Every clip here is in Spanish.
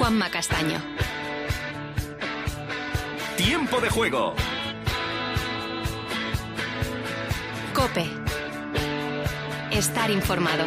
Juanma Castaño. Tiempo de juego. COPE. Estar informado.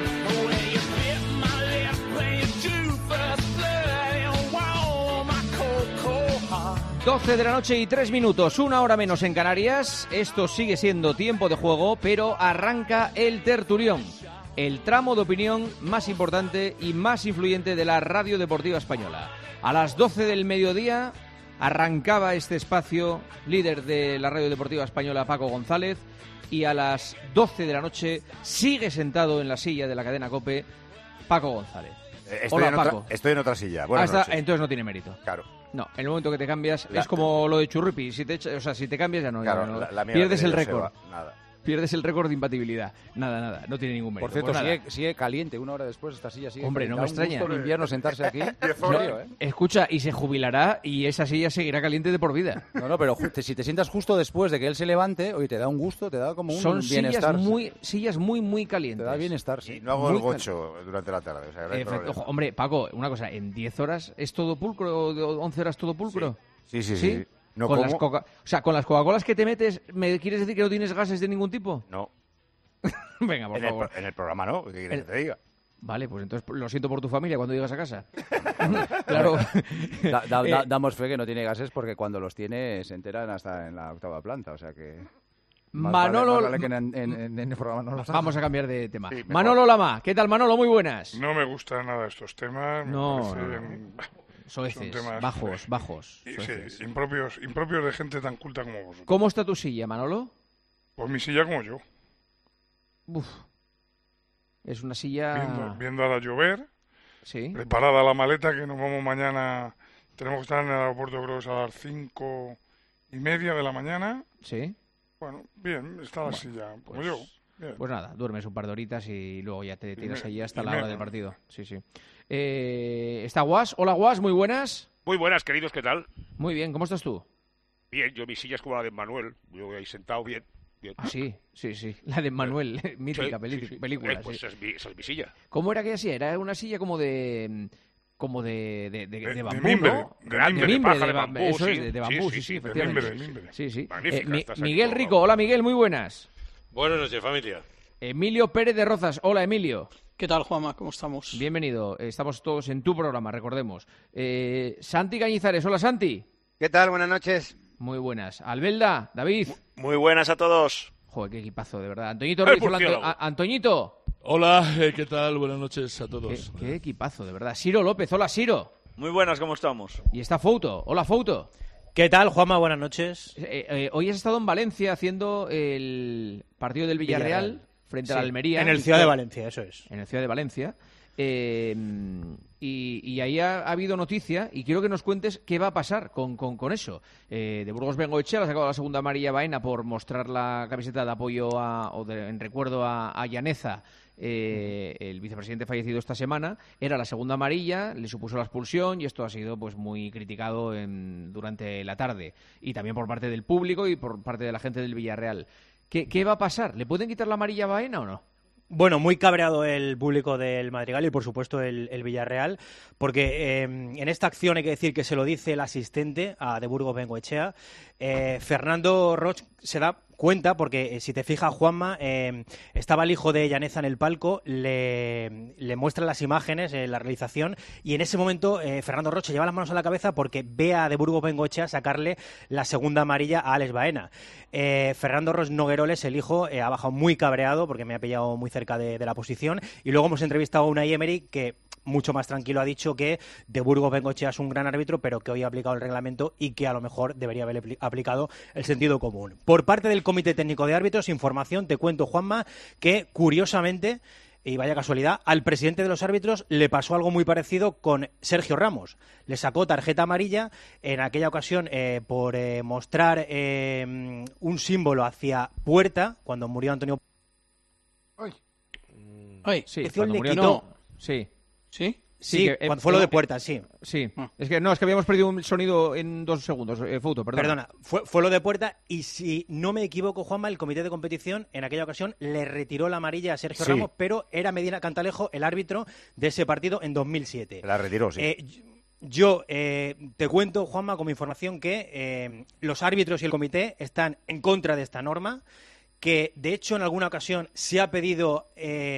12 de la noche y 3 minutos, 1 hora menos en Canarias. Esto sigue siendo tiempo de juego, pero arranca el tertulión, el tramo de opinión más importante y más influyente de la radio deportiva española. A las 12 del mediodía arrancaba este espacio, líder de la radio deportiva española, Paco González, y a las 12 de la noche sigue sentado en la silla de la cadena COPE Paco González. Estoy en otra silla. Buenas noches. Entonces no tiene mérito. Claro. No, en el momento que te cambias es como lo de Churrupi. Si te cambias ya no. Claro, ya no. La Pierdes el récord. Nada. Pierdes el récord de imbatibilidad. Nada, no tiene ningún mérito. Por cierto, pues sigue caliente 1 hora después esta silla. Hombre, no me extraña. Un gusto en invierno sentarse aquí. Escucha, y se jubilará y esa silla seguirá caliente de por vida. No, pero si te sientas justo después de que él se levante, oye, te da un gusto, te da como un bienestar. Son sillas muy calientes. Te da bienestar, sí. Y no hago el gocho durante la tarde. O sea, ojo, hombre, Paco, una cosa, ¿en 10 horas es todo pulcro? ¿11 horas todo pulcro? Sí. No con como. con las Coca-Colas que te metes, ¿me quieres decir que no tienes gases de ningún tipo? No. Venga, por favor. En el programa no, ¿qué quieres que te diga? Vale, pues entonces lo siento por tu familia cuando llegas a casa. Claro. Damos fe que no tiene gases porque cuando los tiene se enteran hasta en la 8ª planta, o sea que... Manolo... Vale que en el programa no lo sabe. Vamos a cambiar de tema. Sí, Manolo Lama, ¿qué tal, Manolo? Muy buenas. No me gustan nada estos temas. No. Soeces, bajos. Sí, impropios de gente tan culta como vosotros. ¿Cómo está tu silla, Manolo? Pues mi silla como yo. Uf. Es una silla... Viendo a la llover, sí. Preparada la maleta que nos vamos mañana. Tenemos que estar en el aeropuerto, creo que es a las 5:30 de la mañana. Sí. Bueno, bien, está la silla como yo. Bien. Pues nada, duermes un par de horitas y luego ya te tiras allí hasta la hora del partido. Sí. ¿Está Guas? Hola, Guas, muy buenas. Muy buenas, queridos, ¿qué tal? Muy bien, ¿cómo estás tú? Bien, mi silla es como la de Manuel, yo ahí sentado bien. Ah, sí, la de Manuel, mítica película. Pues esa es mi silla. ¿Cómo era aquella silla? Era una silla como de bambú, mimbre, ¿no? De bambú, eso sí. es, de bambú, sí, efectivamente. De mimbre. Sí. Magnífica, Miguel Rico, hola Miguel, muy buenas. Buenas noches, familia. Emilio Pérez de Rozas, hola Emilio. ¿Qué tal, Juanma? ¿Cómo estamos? Bienvenido, estamos todos en tu programa, recordemos. Santi Cañizares, hola Santi. ¿Qué tal? Buenas noches. Muy buenas. Albelda, David. Muy buenas a todos. Joder, qué equipazo, de verdad. Antoñito Ruiz, Antoñito. Hola, ¿qué tal? Buenas noches a todos. Qué equipazo, de verdad. Ciro López, hola Ciro. Muy buenas, ¿cómo estamos? Y está Fouto, hola Fouto. ¿Qué tal, Juanma? Buenas noches. Hoy has estado en Valencia haciendo el partido del Villarreal frente a la Almería. En el Ciudad de Valencia, eso es. En el Ciudad de Valencia. Y ahí ha habido noticia y quiero que nos cuentes qué va a pasar con eso. De Burgos Bengoechea ha sacado la segunda amarilla Baena por mostrar la camiseta de apoyo en recuerdo a Llaneza, el vicepresidente fallecido esta semana. Era la segunda amarilla, le supuso la expulsión y esto ha sido pues muy criticado durante la tarde y también por parte del público y por parte de la gente del Villarreal. ¿Qué va a pasar? ¿Le pueden quitar la amarilla a Baena o no? Bueno, muy cabreado el público del Madrigal y, por supuesto, el Villarreal, porque en esta acción hay que decir que se lo dice el asistente a de Burgos Bengoechea. Fernando Roch se da cuenta, porque si te fijas, Juanma, estaba el hijo de Llaneza en el palco, le muestra las imágenes, la realización, y en ese momento Fernando Roch se lleva las manos a la cabeza porque ve a de Burgos Bengoechea sacarle la segunda amarilla a Alex Baena. Fernando Roch Nogueroles, el hijo, ha bajado muy cabreado porque me ha pillado muy cerca de la posición, y luego hemos entrevistado a Unai Emery, que mucho más tranquilo ha dicho que de Burgos Bengoechea es un gran árbitro, pero que hoy ha aplicado el reglamento y que a lo mejor debería haber aplicado el sentido común. Por parte del Comité Técnico de Árbitros, información, te cuento, Juanma, que curiosamente, y vaya casualidad, al presidente de los árbitros le pasó algo muy parecido con Sergio Ramos. Le sacó tarjeta amarilla en aquella ocasión por mostrar un símbolo hacia puerta cuando murió Antonio. Sí, cuando murió, no. Sí. ¿Sí? Sí, cuando fue lo de puerta, sí. Sí. Es que habíamos perdido un sonido en 2 segundos. Fouto, perdona. Fue lo de puerta y si no me equivoco, Juanma, el comité de competición en aquella ocasión le retiró la amarilla a Sergio Ramos, pero era Medina Cantalejo el árbitro de ese partido en 2007. La retiró, sí. Yo te cuento, Juanma, como información que los árbitros y el comité están en contra de esta norma, que de hecho en alguna ocasión se ha pedido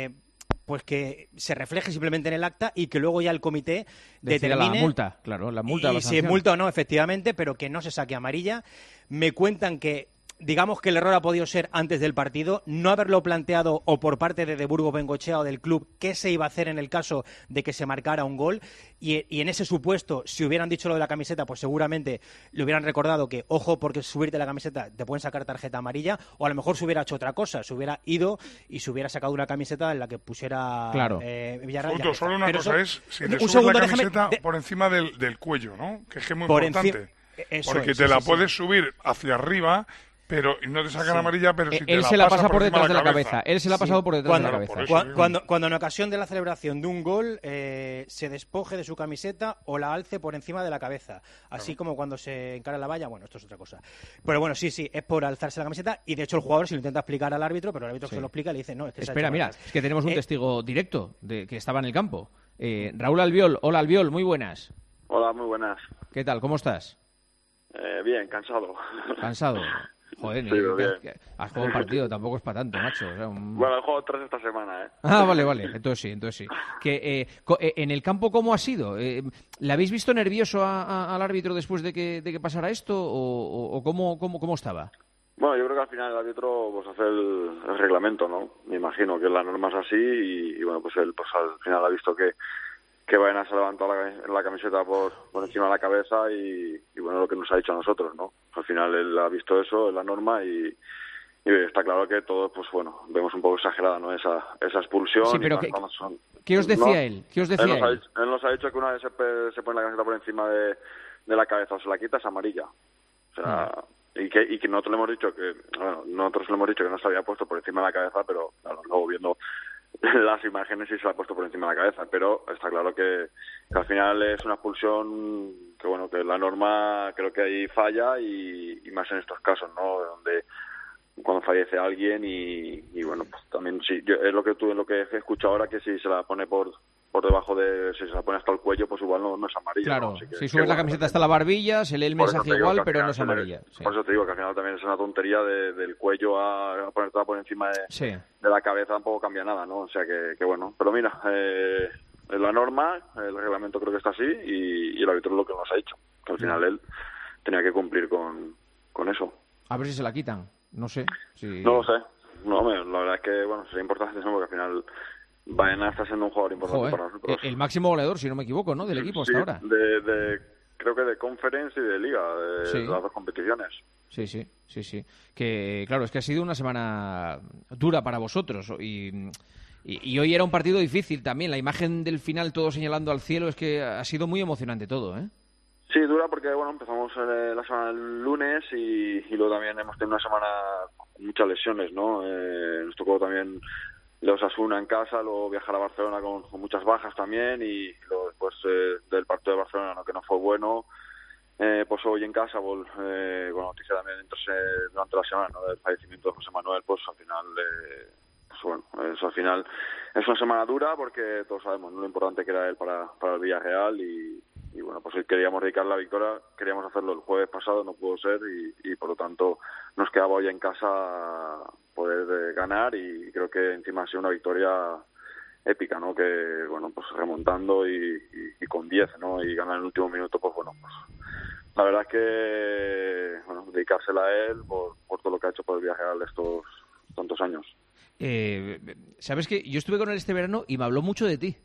pues que se refleje simplemente en el acta y que luego ya el comité determine la multa, claro, la multa. Y si multa o no, efectivamente, pero que no se saque amarilla. Me cuentan que digamos que el error ha podido ser antes del partido, no haberlo planteado o por parte de Burgos Bengoechea o del club qué se iba a hacer en el caso de que se marcara un gol y en ese supuesto, si hubieran dicho lo de la camiseta, pues seguramente le hubieran recordado que, ojo, porque subirte la camiseta te pueden sacar tarjeta amarilla, o a lo mejor se hubiera hecho otra cosa, se hubiera ido y se hubiera sacado una camiseta en la que pusiera Villarreal. Solo una cosa es, si te subes la camiseta por encima del cuello, ¿no? Que es muy importante. Porque te la puedes subir hacia arriba, pero no te sacan amarilla, pero si él se la pasa por detrás de la cabeza. Él se la ha pasado por detrás de la cabeza. Cuando en ocasión de la celebración de un gol se despoje de su camiseta o la alce por encima de la cabeza. Así como cuando se encara la valla, bueno, esto es otra cosa. Pero bueno, sí, es por alzarse la camiseta y de hecho el jugador se lo intenta explicar al árbitro, pero el árbitro se lo explica y le dice, no, es que espera, mira, es que tenemos un testigo directo de que estaba en el campo. Raúl Albiol. Hola, Albiol, muy buenas. Hola, muy buenas. ¿Qué tal? ¿Cómo estás? Bien, cansado. ¿Cansado? Joder, sí, has jugado un partido, tampoco es para tanto, macho. O sea, Bueno, he jugado 3 esta semana, ¿eh? Ah, vale, entonces sí. Que, ¿en el campo cómo ha sido? ¿Le habéis visto nervioso al árbitro después de que pasara esto o cómo estaba? Bueno, yo creo que al final el árbitro pues hace el reglamento, ¿no? Me imagino que la norma es así y bueno, pues él pues al final ha visto que Baena se ha levantado la camiseta por encima de la cabeza y bueno, lo que nos ha dicho a nosotros, ¿no? Al final él ha visto eso, es la norma y está claro que todos, pues bueno, vemos un poco exagerada, ¿no? Esa expulsión. Sí, pero ¿qué os decía él? ¿Qué os decía él? Él nos ha dicho que una vez se pone la camiseta por encima de la cabeza o se la quita, es amarilla. O sea, y que nosotros le hemos dicho que no se había puesto por encima de la cabeza, pero claro, luego viendo las imágenes sí se la ha puesto por encima de la cabeza, pero está claro que al final es una expulsión que bueno, que la norma creo que ahí falla y más en estos casos, ¿no? Donde cuando fallece alguien y bueno, pues también sí, es lo que he escuchado ahora, que si se la pone por debajo si se la pone hasta el cuello, pues igual no es amarilla. Claro, ¿no? si subes la camiseta hasta la barbilla, se lee el mensaje igual, pero no es amarilla. Sí. Por eso te digo que al final también es una tontería del cuello a ponerte por encima de la cabeza, tampoco cambia nada, ¿no? O sea que bueno, pero mira, la norma, el reglamento creo que está así y el árbitro es lo que nos ha dicho, que al final él tenía que cumplir con eso. A ver si se la quitan, no sé. No lo sé, la verdad es que bueno, sería importante, ¿no? Porque al final Baena está siendo un jugador importante para nosotros. El máximo goleador, si no me equivoco, ¿no? Del equipo hasta ahora. Creo que de Conference y de Liga, de las dos competiciones. Sí. Que claro, es que ha sido una semana dura para vosotros y hoy era un partido difícil también. La imagen del final, todo señalando al cielo, es que ha sido muy emocionante todo, ¿eh? Sí, dura porque bueno, empezamos la semana del lunes y luego también hemos tenido una semana con muchas lesiones, ¿no? Nos tocó también de Osasuna en casa, luego viajar a Barcelona con muchas bajas también y luego después del partido de Barcelona, ¿no? Que no fue bueno, pues hoy en casa con noticia también durante la semana, ¿no? Del fallecimiento de José Manuel, pues al final pues bueno, eso al final es una semana dura porque todos sabemos, ¿no? Lo importante que era él para el Villarreal y bueno, pues hoy queríamos dedicar la victoria, queríamos hacerlo el jueves pasado, no pudo ser y por lo tanto nos quedaba hoy en casa poder ganar y creo que encima ha sido una victoria épica, ¿no? Que bueno, pues remontando y con 10, ¿no? Y ganar en el último minuto, pues bueno, pues la verdad es que bueno, dedicársela a él por todo lo que ha hecho por el Villarreal estos tantos años. Sabes que yo estuve con él este verano y me habló mucho de ti.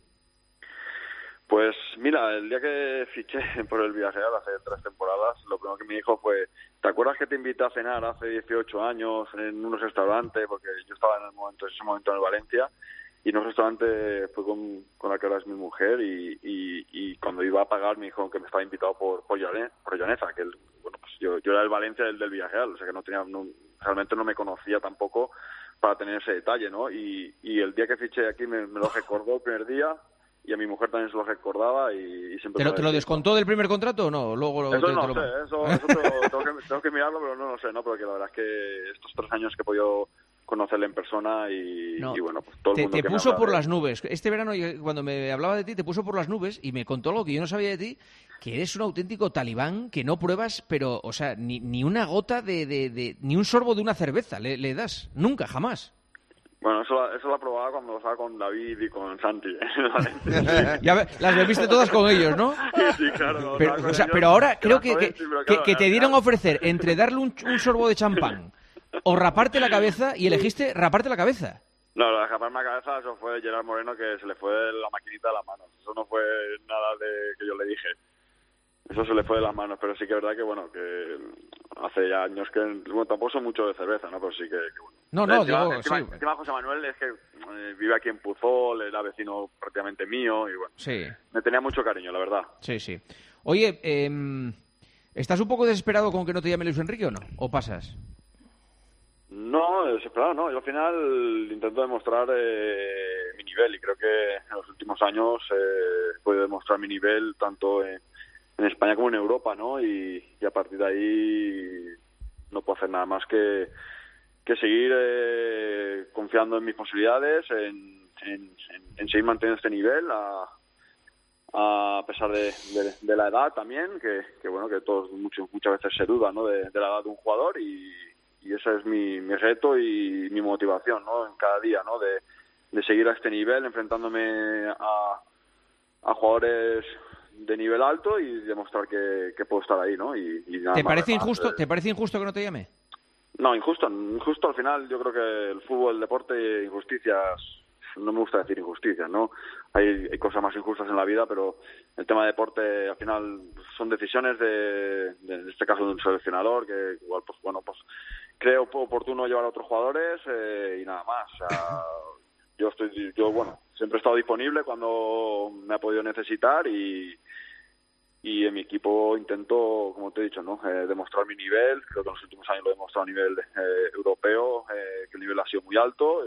Pues mira, el día que fiché por el Villarreal hace 3 temporadas, lo primero que me dijo fue: ¿te acuerdas que te invité a cenar hace 18 años en unos restaurantes? Porque yo estaba en ese momento en el Valencia, y en un restaurante fue con la que ahora es mi mujer, y cuando iba a pagar me dijo que me estaba invitado por Llaneza, que bueno, pues yo era el Valencia del Villarreal, o sea que realmente no me conocía tampoco para tener ese detalle, ¿no? Y el día que fiché aquí me lo recordó el primer día, y a mi mujer también se lo recordaba y siempre... ¿Te lo descontó del primer contrato o no? Luego eso no sé, eso tengo que mirarlo, pero no lo sé, ¿no? Porque la verdad es que estos 3 años que he podido conocerle en persona y bueno, pues todo el mundo te puso por las nubes. Este verano, cuando me hablaba de ti, te puso por las nubes y me contó algo que yo no sabía de ti, que eres un auténtico talibán, que no pruebas, pero, o sea, ni una gota ni un sorbo de una cerveza le das. Nunca, jamás. Bueno, eso lo probaba cuando estaba con David y con Santi. Ya las bebiste todas con ellos, ¿no? Sí, claro. Pero ahora creo que te dieron a ofrecer entre darle un sorbo de champán o raparte la cabeza y elegiste raparte la cabeza. No, lo de raparme la cabeza, eso fue Gerard Moreno, que se le fue la maquinita de las manos. Eso no fue nada de que yo le dije. Eso se le fue de las manos, pero sí que es verdad que, bueno, que hace ya años que... Bueno, tampoco son mucho de cerveza, ¿no? Pero sí que bueno. Encima José Manuel es que vive aquí en Puzol, era vecino prácticamente mío y, bueno, sí. Me tenía mucho cariño, la verdad. Sí. Oye, ¿estás un poco desesperado con que no te llame Luis Enrique o no? ¿O pasas? No, desesperado no. Yo al final intento demostrar mi nivel y creo que en los últimos años he podido demostrar mi nivel tanto en España como en Europa, ¿no? Y a partir de ahí no puedo hacer nada más que seguir confiando en mis posibilidades, en seguir manteniendo este nivel a pesar de la edad también, que bueno, que todos muchas veces se duda, ¿no? de la edad de un jugador y ese es mi reto y mi motivación, ¿no? En cada día, ¿no? De seguir a este nivel, enfrentándome a jugadores de nivel alto y demostrar que puedo estar ahí, ¿no? Y nada ¿Te más, parece injusto? ¿Te parece injusto que no te llame? No, injusto al final. Yo creo que el fútbol, el deporte, injusticias, no me gusta decir injusticias, ¿no? Hay cosas más injustas en la vida, pero el tema de deporte al final son decisiones en este caso de un seleccionador que igual, pues bueno, pues creo oportuno llevar a otros jugadores y nada más. O sea, yo bueno, siempre he estado disponible cuando me ha podido necesitar y en mi equipo intento, como te he dicho, ¿no? Demostrar mi nivel. Creo que en los últimos años lo he demostrado a nivel europeo, que el nivel ha sido muy alto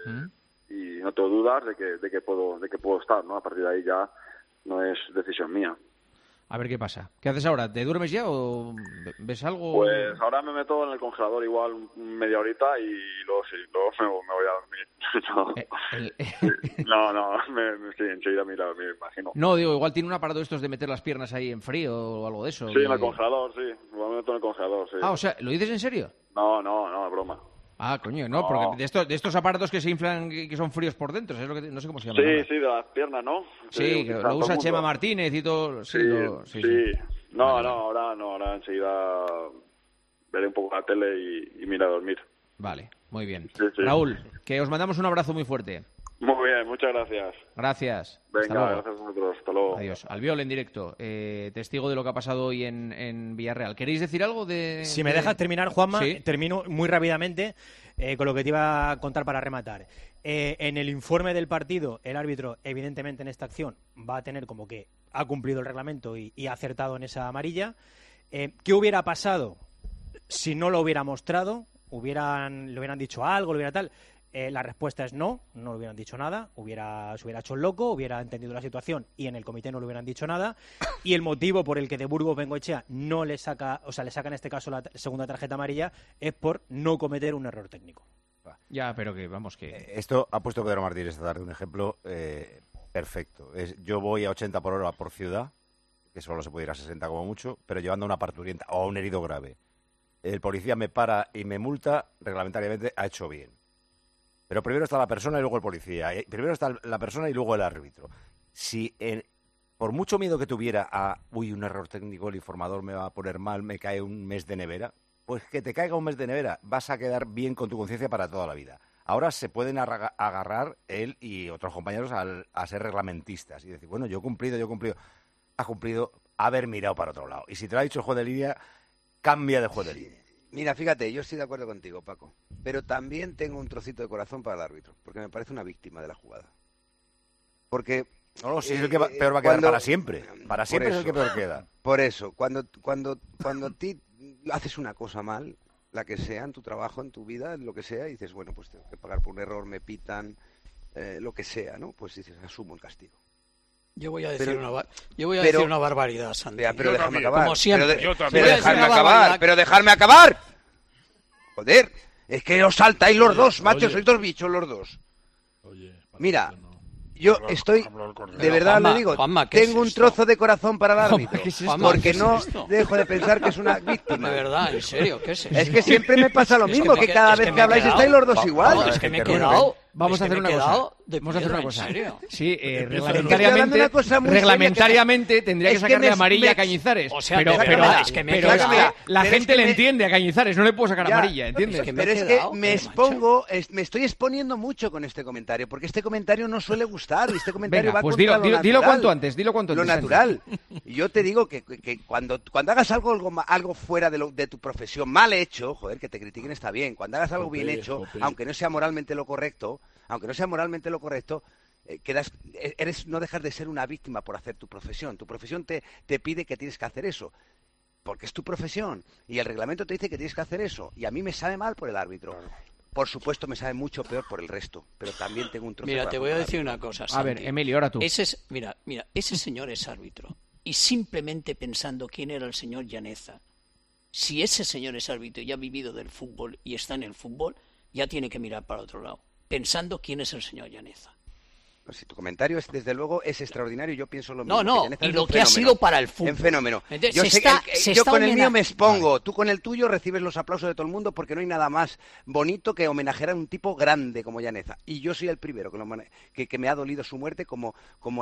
y no tengo dudas de que puedo estar, ¿no? A partir de ahí ya no es decisión mía. A ver qué pasa. ¿Qué haces ahora? ¿Te duermes ya o ves algo? Pues ahora me meto en el congelador igual media horita y luego me voy a dormir. No, sí, enseguida me imagino. No, digo, igual tiene un aparato de estos de meter las piernas ahí en frío o algo de eso. Sí, en el congelador, sí. Igual me meto en el congelador, sí. Ah, o sea, ¿lo dices en serio? No, es broma. Ah, coño, no, porque de estos aparatos que se inflan que son fríos por dentro, es lo que no sé cómo se llama. Sí, de las piernas, ¿no? Sí, que lo usa Chema Martínez y todo. Sí. No, ahora enseguida veré un poco la tele y me iré a dormir. Vale, muy bien. Sí. Raúl, que os mandamos un abrazo muy fuerte. Muy bien, muchas gracias. Gracias. Venga, gracias a vosotros. Hasta luego. Adiós. Albiol en directo, testigo de lo que ha pasado hoy en Villarreal. ¿Queréis decir algo de...? Si me dejas terminar, Juanma, ¿sí? Termino muy rápidamente con lo que te iba a contar para rematar. En el informe del partido, el árbitro, evidentemente en esta acción, va a tener como que ha cumplido el reglamento y ha acertado en esa amarilla. ¿Qué hubiera pasado si no lo hubiera mostrado? ¿Le hubieran dicho algo? ¿Le hubiera tal...? La respuesta es no le hubieran dicho nada, se hubiera hecho el loco, hubiera entendido la situación y en el comité no le hubieran dicho nada. Y el motivo por el que de Burgos Bengoechea no le saca en este caso la segunda tarjeta amarilla es por no cometer un error técnico. Ya, pero que vamos que... Esto ha puesto Pedro Martínez esta tarde un ejemplo perfecto. Yo voy a 80 por hora por ciudad, que solo se puede ir a 60 como mucho, pero llevando a una parturienta o a un herido grave. El policía me para y me multa, reglamentariamente ha hecho bien. Pero primero está la persona y luego el policía. Primero está la persona y luego el árbitro. Si por mucho miedo que tuviera a un error técnico, el informador me va a poner mal, me cae un mes de nevera, pues que te caiga un mes de nevera, vas a quedar bien con tu conciencia para toda la vida. Ahora se pueden agarrar él y otros compañeros a ser reglamentistas y decir, bueno, yo he cumplido. Ha cumplido haber mirado para otro lado. Y si te lo ha dicho el juez de línea, cambia de juez de línea. Mira, fíjate, yo estoy de acuerdo contigo, Paco, pero también tengo un trocito de corazón para el árbitro, porque me parece una víctima de la jugada. Porque... No, si es el que peor va a quedar para siempre. Para siempre es el que peor queda. Por eso, cuando ti haces una cosa mal, la que sea, en tu trabajo, en tu vida, en lo que sea, y dices, bueno, pues tengo que pagar por un error, me pitan, lo que sea, ¿no? Pues dices, asumo el castigo. Yo voy a decir una barbaridad, Santi. Pero déjame acabar. Como siempre. Pero dejarme acabar. Joder. Es que os saltáis los dos, macho, sois dos bichos los dos. Mira, yo estoy, de verdad le digo, tengo un trozo de corazón para el árbitro, porque no dejo de pensar que es una víctima. De verdad, en serio, ¿qué es eso? Es que siempre me pasa lo mismo, que cada vez que habláis estáis los dos igual. Es que me he quedado... Vamos a hacer una cosa. Vamos a hacer una cosa. Sí, reglamentariamente tendría que sacarle amarilla a Cañizares. O sea, pero la gente le entiende a Cañizares, no le puedo sacar amarilla, ¿entiendes? Pero es que me estoy exponiendo mucho con este comentario, porque este comentario no suele gustar, y este comentario va contra lo natural. Dilo cuanto antes. Lo natural. Y yo te digo que cuando hagas algo fuera de tu profesión, mal hecho, joder, que te critiquen está bien. Cuando hagas algo bien hecho, aunque no sea moralmente lo correcto, no dejas de ser una víctima por hacer tu profesión. Tu profesión te pide que tienes que hacer eso, porque es tu profesión, y el reglamento te dice que tienes que hacer eso, y a mí me sabe mal por el árbitro. Claro. Por supuesto me sabe mucho peor por el resto, pero también tengo un trozo. Mira, te voy a decir una cosa, Santi. A ver, Emilio, ahora tú. Mira, ese señor es árbitro, y simplemente pensando quién era el señor Llaneza, si ese señor es árbitro y ha vivido del fútbol y está en el fútbol, ya tiene que mirar para otro lado, pensando quién es el señor Llaneza. Pues si tu comentario desde luego es extraordinario, yo pienso lo mismo. No, y lo que ha sido para el fútbol. Un fenómeno. Entonces, yo con el mío me expongo, tú con el tuyo recibes los aplausos de todo el mundo, porque no hay nada más bonito que homenajear a un tipo grande como Llaneza. Y yo soy el primero que me ha dolido su muerte como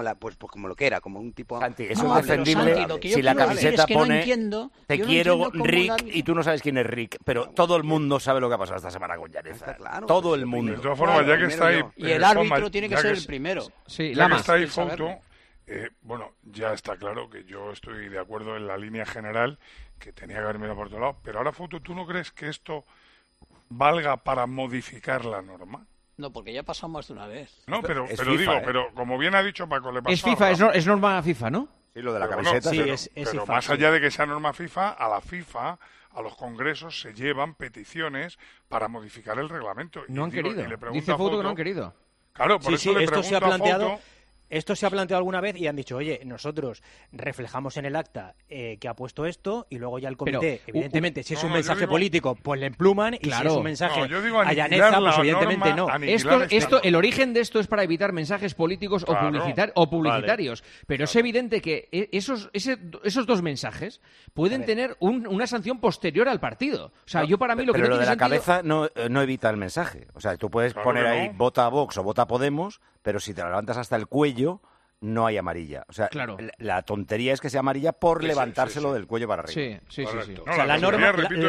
lo que era, como un tipo... Santi, eso es defendible si la camiseta pone te quiero Rick, y tú no sabes quién es Rick, pero todo el mundo sabe lo que ha pasado esta semana con Llaneza. Claro, todo el mundo. De todas formas, ya que está ahí... Y el árbitro tiene que ser el primero. Sí, ya que está ahí Fouto, bueno, ya está claro que yo estoy de acuerdo en la línea general, que tenía que haber mirado por otro lado, pero ahora Fouto, ¿tú no crees que esto valga para modificar la norma? No, porque ya pasó más de una vez. No, pero FIFA, pero como bien ha dicho Paco, le pasó. Es FIFA, es norma FIFA, ¿no? Sí, lo de la camiseta. Pero FIFA, más allá de que sea norma FIFA, a los congresos se llevan peticiones para modificar el reglamento. No han querido. Dice Fouto que no han querido. Claro, por eso le pregunto a Fouto. Esto se ha planteado alguna vez y han dicho, oye, nosotros reflejamos en el acta que ha puesto esto, y luego ya el comité, evidentemente, si es un mensaje político, pues le empluman, y si es un mensaje a Llaneza, pues evidentemente no. El origen de esto es para evitar mensajes políticos o publicitarios, vale. Pero es evidente que esos dos mensajes pueden tener una sanción posterior al partido. O sea, para mí lo que no tiene sentido... la cabeza no evita el mensaje. O sea, tú puedes poner ahí vota a Vox o vota a Podemos, pero si te la levantas hasta el cuello, no hay amarilla. O sea, la tontería es que sea amarilla por levantárselo del cuello para arriba. Sí. No, o sea, la norma,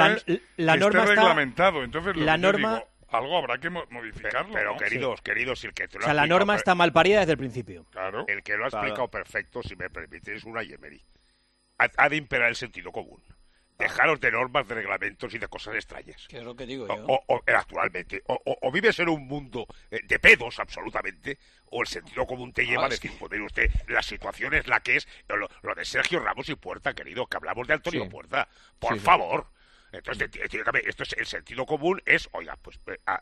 la norma está reglamentado. Entonces, la norma... algo habrá que modificarlo. Pero ¿no? queridos, el que te lo la norma está mal parida desde el principio. Claro. El que lo ha explicado perfecto, si me permites, es una Yemery. Ha de imperar el sentido común. Dejaros de normas, de reglamentos y de cosas extrañas. ¿Qué es lo que digo yo? Actualmente. O vives en un mundo de pedos, absolutamente, o el sentido común te lleva a decir, joder, usted, la situación es la que es. Lo de Sergio Ramos y Puerta, querido, que hablamos de Antonio Puerta. Por favor. Entonces, esto es el sentido común es, oiga, pues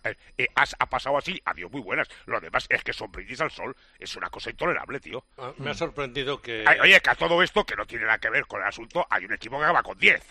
ha pasado así, adiós, muy buenas. Lo demás es que son brindis al sol. Es una cosa intolerable, tío. Me ha sorprendido que... Oye, que a todo esto, que no tiene nada que ver con el asunto, hay un equipo que va con 10.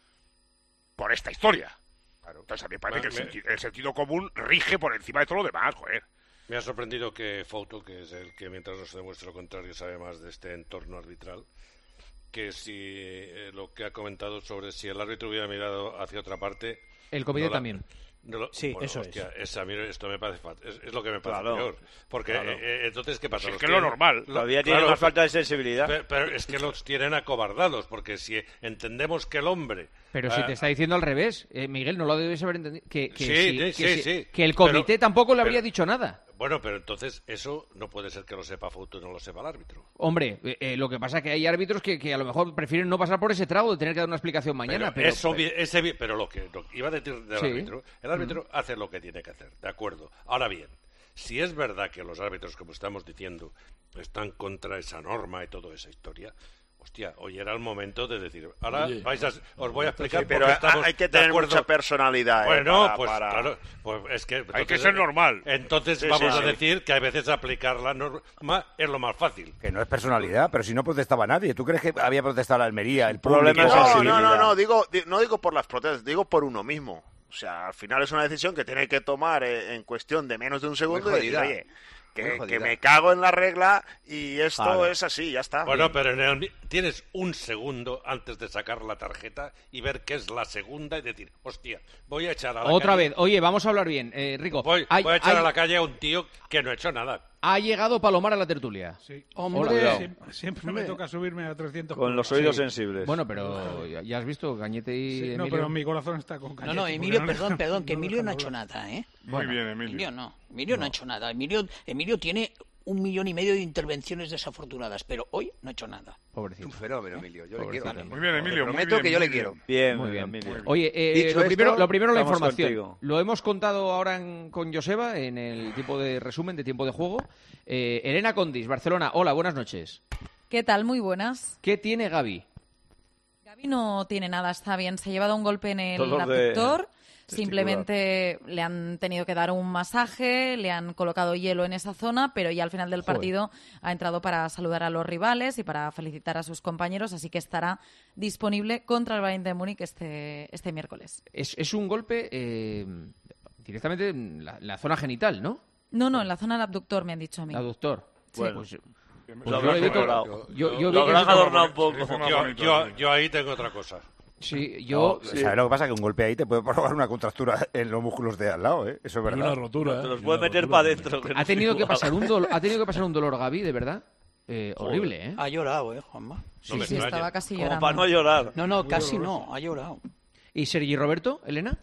Por esta historia. Claro. Entonces a mí me parece que el sentido común rige por encima de todo lo demás, joder. Me ha sorprendido que Fouto, que es el que mientras nos demuestre lo contrario sabe más de este entorno arbitral, que si lo que ha comentado sobre si el árbitro hubiera mirado hacia otra parte... El comité también. Eso hostia, esto me parece es lo que me parece peor. Porque entonces, ¿qué pasa? Es que es lo normal. Todavía tiene más falta de sensibilidad. Pero es que los tienen acobardados, porque si entendemos que el hombre... Pero si te está diciendo al revés, Miguel, no lo debes haber entendido. Que el comité pero, tampoco le habría dicho nada. Bueno, pero entonces eso no puede ser que lo sepa Fouto y no lo sepa el árbitro. Hombre, lo que pasa es que hay árbitros que a lo mejor prefieren no pasar por ese trago de tener que dar una explicación mañana. Pero lo que iba a decir del árbitro, el árbitro hace lo que tiene que hacer, de acuerdo. Ahora bien, si es verdad que los árbitros, como estamos diciendo, están contra esa norma y toda esa historia... Hostia, hoy era el momento de decir, ahora os voy a explicar pero hay que tener mucha personalidad. Bueno, claro, pues es que... Hay que ser normal. Entonces vamos a decir que a veces aplicar la norma es lo más fácil. Que no es personalidad, pero si no protestaba nadie. ¿Tú crees que había protestado la Almería, el problema? No digo por las protestas, digo por uno mismo. O sea, al final es una decisión que tiene que tomar en cuestión de menos de un segundo y decir, oye, que me cago en la regla y esto es así, ya está. Bueno, pero tienes un segundo antes de sacar la tarjeta y ver qué es la segunda y decir, hostia, voy a echar a la Otra calle. vez, oye, vamos a hablar bien, Rico. Voy a echar a la calle a un tío que no ha hecho nada. Ha llegado Palomar a la tertulia. Sí. Hombre, siempre me toca subirme a 300. Con los oídos sensibles. Bueno, pero ya has visto, Cañete y Emilio. No, pero mi corazón está con Cañete. No, Emilio, perdón, que Emilio no ha hecho nada, ¿eh? Muy bien, Emilio. Emilio no ha hecho nada. Emilio tiene 1,5 millones de intervenciones desafortunadas, pero hoy no ha hecho nada. Pobrecito. Un fenómeno, Emilio. Yo le quiero. Muy bien, Emilio. Prometo que yo le quiero. Bien, muy bien. Emilio. Oye, lo primero la información. Contigo. Lo hemos contado ahora con Joseba en el tiempo de resumen de tiempo de juego. Elena Condis, Barcelona. Hola, buenas noches. ¿Qué tal? Muy buenas. ¿Qué tiene Gavi? Gavi no tiene nada, está bien. Se ha llevado un golpe en el abductor. Simplemente le han tenido que dar un masaje, le han colocado hielo en esa zona, pero ya al final del partido ha entrado para saludar a los rivales y para felicitar a sus compañeros, así que estará disponible contra el Bayern de Múnich este miércoles. Es un golpe directamente en la zona genital, ¿no? No, en la zona del abductor me han dicho a mí. Abductor. Sí. Bueno, lo habrán adornado un poco. Yo ahí tengo otra cosa. Sí, ¿Sabes lo que pasa? Que un golpe ahí te puede provocar una contractura en los músculos de al lado, ¿eh? Eso es verdad. Una rotura, Te los puede meter para adentro. Ha tenido que pasar un dolor Gavi, de verdad. Horrible, ¿eh? Ha llorado, Juanma. Sí, estaba casi llorando. Como para no llorar. No, casi no, ha llorado. ¿Y Sergi Roberto, Elena?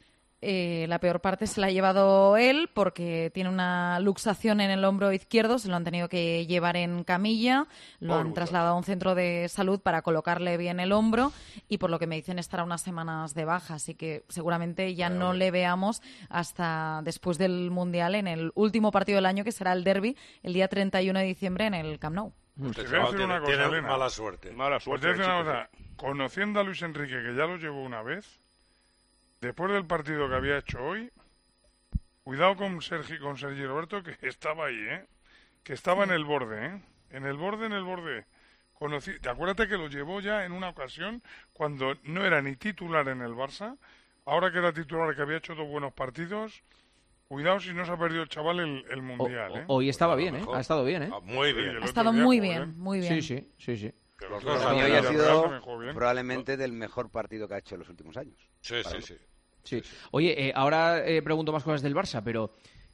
La peor parte se la ha llevado él porque tiene una luxación en el hombro izquierdo, se lo han tenido que llevar en camilla, lo han trasladado a un centro de salud para colocarle bien el hombro y por lo que me dicen estará unas semanas de baja, así que seguramente ya no le veamos hasta después del Mundial en el último partido del año que será el derbi el día 31 de diciembre en el Camp Nou. Te voy a decir una cosa, Elena. Mala suerte. Te voy a decir una cosa. Conociendo a Luis Enrique, que ya lo llevó una vez, después del partido que había hecho hoy, cuidado con Sergi Roberto, que estaba ahí, que estaba en el borde, en el borde. Acuérdate que lo llevó ya en una ocasión cuando no era ni titular en el Barça, ahora que era titular, que había hecho 2 buenos partidos. Cuidado si no se ha perdido el chaval el Mundial, Hoy estaba bien, ha estado bien, Muy bien. Ha estado muy bien. Sí. Hoy ha sido probablemente del mejor partido que ha hecho en los últimos años. Sí. Oye, ahora pregunto más cosas del Barça, pero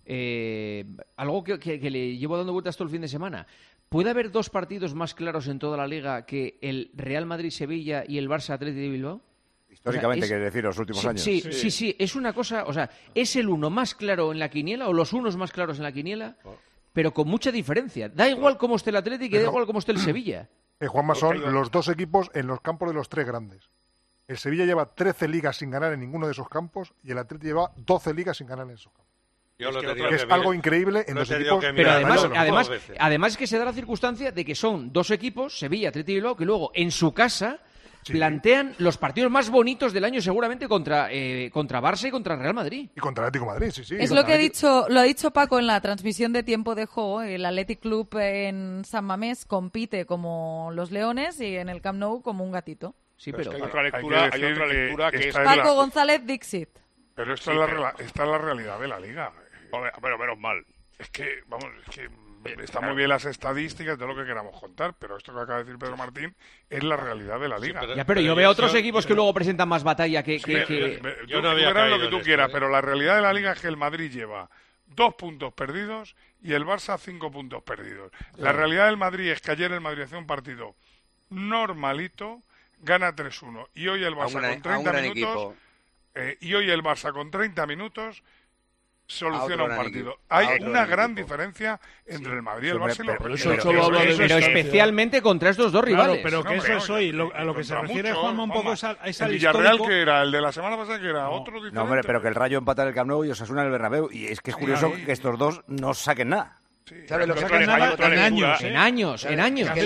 algo que le llevo dando vueltas todo el fin de semana. ¿Puede haber 2 partidos más claros en toda la Liga que el Real Madrid-Sevilla y el Barça-Athletic de Bilbao? Históricamente, quiere decir, los últimos años. Sí, es una cosa, o sea, es el uno más claro en la quiniela o los unos más claros en la quiniela, pero con mucha diferencia. Da igual cómo esté el Athletic y da igual cómo esté el Sevilla. Juanma, son los 2 equipos en los campos de los 3 grandes. El Sevilla lleva 13 ligas sin ganar en ninguno de esos campos y el Athletic lleva 12 ligas sin ganar en esos campos. Que es algo increíble en los equipos. Pero además es que se da la circunstancia de que son 2 equipos, Sevilla, Athletic y Bilbao, que luego en su casa plantean los partidos más bonitos del año seguramente contra Barça y contra Real Madrid. Y contra Atlético de Madrid, sí. Es lo que lo ha dicho Paco en la transmisión de tiempo de juego. El Athletic Club en San Mamés compite como los leones y en el Camp Nou como un gatito. Sí, pero hay otra lectura que es Paco González Dixit. Pero esta es la realidad de la Liga. Pero menos mal. Es que están muy bien las estadísticas de lo que queramos contar, pero esto que acaba de decir Pedro Martín es la realidad de la Liga. Pero yo veo otros equipos que luego presentan más batalla que... Yo no había lo que tú quieras, pero la realidad de la Liga es que el Madrid lleva 2 puntos perdidos y el Barça 5 puntos perdidos. La realidad del Madrid es que ayer el Madrid hacía un partido normalito, gana 3-1 y hoy el Barça con 30 minutos y hoy el Barça con 30 minutos soluciona un partido. Hay una gran diferencia entre el Madrid y el Barcelona. Pero especialmente contra estos 2 rivales. Pero que eso es hoy. A lo que se refiere Juanma un poco es al Villarreal, que era el de la semana pasada, que era otro diferente. No, hombre, pero que el Rayo empata en el Camp Nou y Osasuna en el Bernabéu. Y es que es curioso que estos 2 no saquen nada. ¿Sabes lo que en años. Es que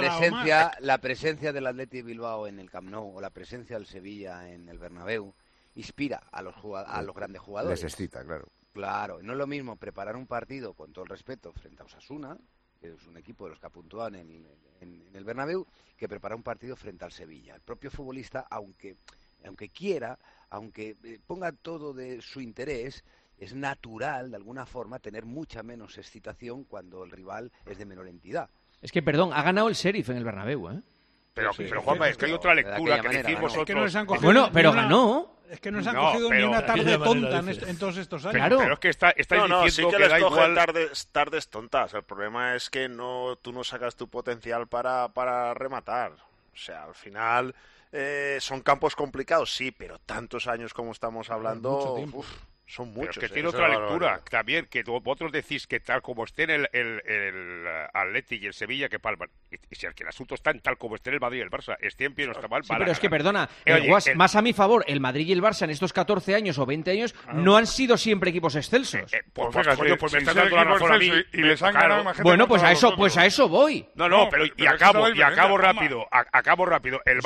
la presencia del Athletic Bilbao en el Camp Nou o la presencia del Sevilla en el Bernabéu inspira a los grandes jugadores. Les excita, claro. Claro, no es lo mismo preparar un partido, con todo el respeto, frente a Osasuna, que es un equipo de los que ha puntuado en el Bernabéu, que preparar un partido frente al Sevilla. El propio futbolista, aunque aunque quiera, aunque ponga todo de su interés, es natural, de alguna forma, tener mucha menos excitación cuando el rival es de menor entidad. Es que, perdón, ha ganado el Sheriff en el Bernabéu, ¿eh? Pero Juanma, es que hay otra lectura que decís vosotros. Es que no les han cogido bueno, pero ganó. Es que no se han cogido ni una tarde tonta en todos estos años. Claro. Pero es que está diciendo sí que les da cogen igual... tardes tontas. El problema es que tú no sacas tu potencial para rematar. O sea, al final son campos complicados, sí, pero tantos años como estamos hablando... Son muchos. Pero es que tiene otra lectura también, que vosotros decís que tal como estén el Atleti y el Sevilla, que palman. Y si el asunto está en tal como estén el Madrid y el Barça, esté en pie no está mal. Sí, pero es que, perdona, más a mi favor, el Madrid y el Barça en estos 14 años o 20 años no han sido siempre equipos excelsos. Pues me estás dando la razón a mí. Y les han ganado, bueno, pues a eso voy. No, pero y acabo rápido. El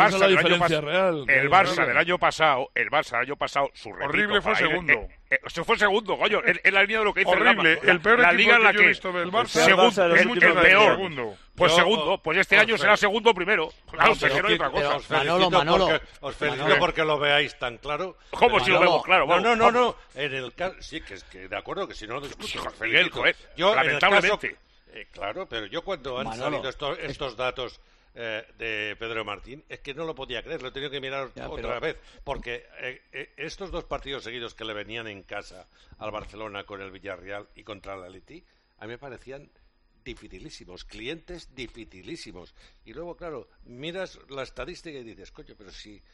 Barça del año pasado, su repito, horrible fue segundo. Eso fue segundo, coño, en la línea de lo que dice horrible, el peor la equipo liga en la que yo he visto del Barça. El peor. Pues segundo, pues este año será segundo primero. Claro, que no hay otra cosa. Manolo. Os felicito porque lo veáis tan claro. ¿Cómo si lo vemos claro? No. En el caso, sí, que de acuerdo, que si no lo discuto. Yo, lamentablemente. Claro, pero yo cuando han salido estos datos de Pedro Martín, es que no lo podía creer, lo he tenido que mirar otra vez, porque estos 2 partidos seguidos que le venían en casa al Barcelona con el Villarreal y contra el Atleti, a mí me parecían dificilísimos, clientes dificilísimos. Y luego, claro, miras la estadística y dices, coño, pero si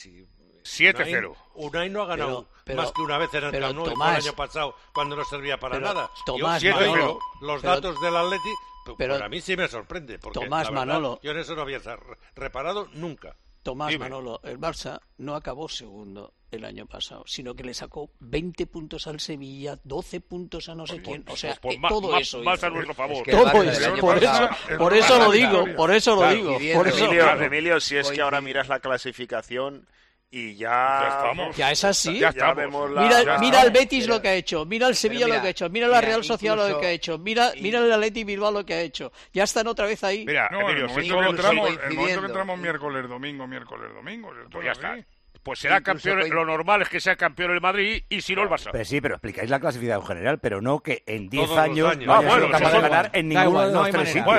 7-0. Unai no ha ganado más que una vez en el Camp Nou el año pasado, cuando no servía para nada. Tomás, 7-0, los datos del Atleti... Pero a mí sí me sorprende, porque Tomás, la verdad, Manolo, yo en eso no había reparado nunca. Tomás, Manolo, el Barça no acabó segundo el año pasado, sino que le sacó 20 puntos al Sevilla, 12 puntos a no sé quién, o sea, todo eso. Más a nuestro favor. Todo eso, por eso lo digo. Emilio, si es que ahora miras la clasificación... Y ya es así. Ya vemos mira el Betis lo que ha hecho, mira el Sevilla lo que ha hecho, mira la Real Sociedad lo que ha hecho, mira el Atleti Bilbao lo que ha hecho. Ya están otra vez ahí. Mira, Emilio, el momento que entramos miércoles, domingo. Pues ya está. Pues será campeón, lo normal es que sea campeón el Madrid y si no el Barça. Pero sí, pero explicáis la clasificación general, pero no que en 10 años no haya sido capaz de ganar en ninguno de los 3 sitios.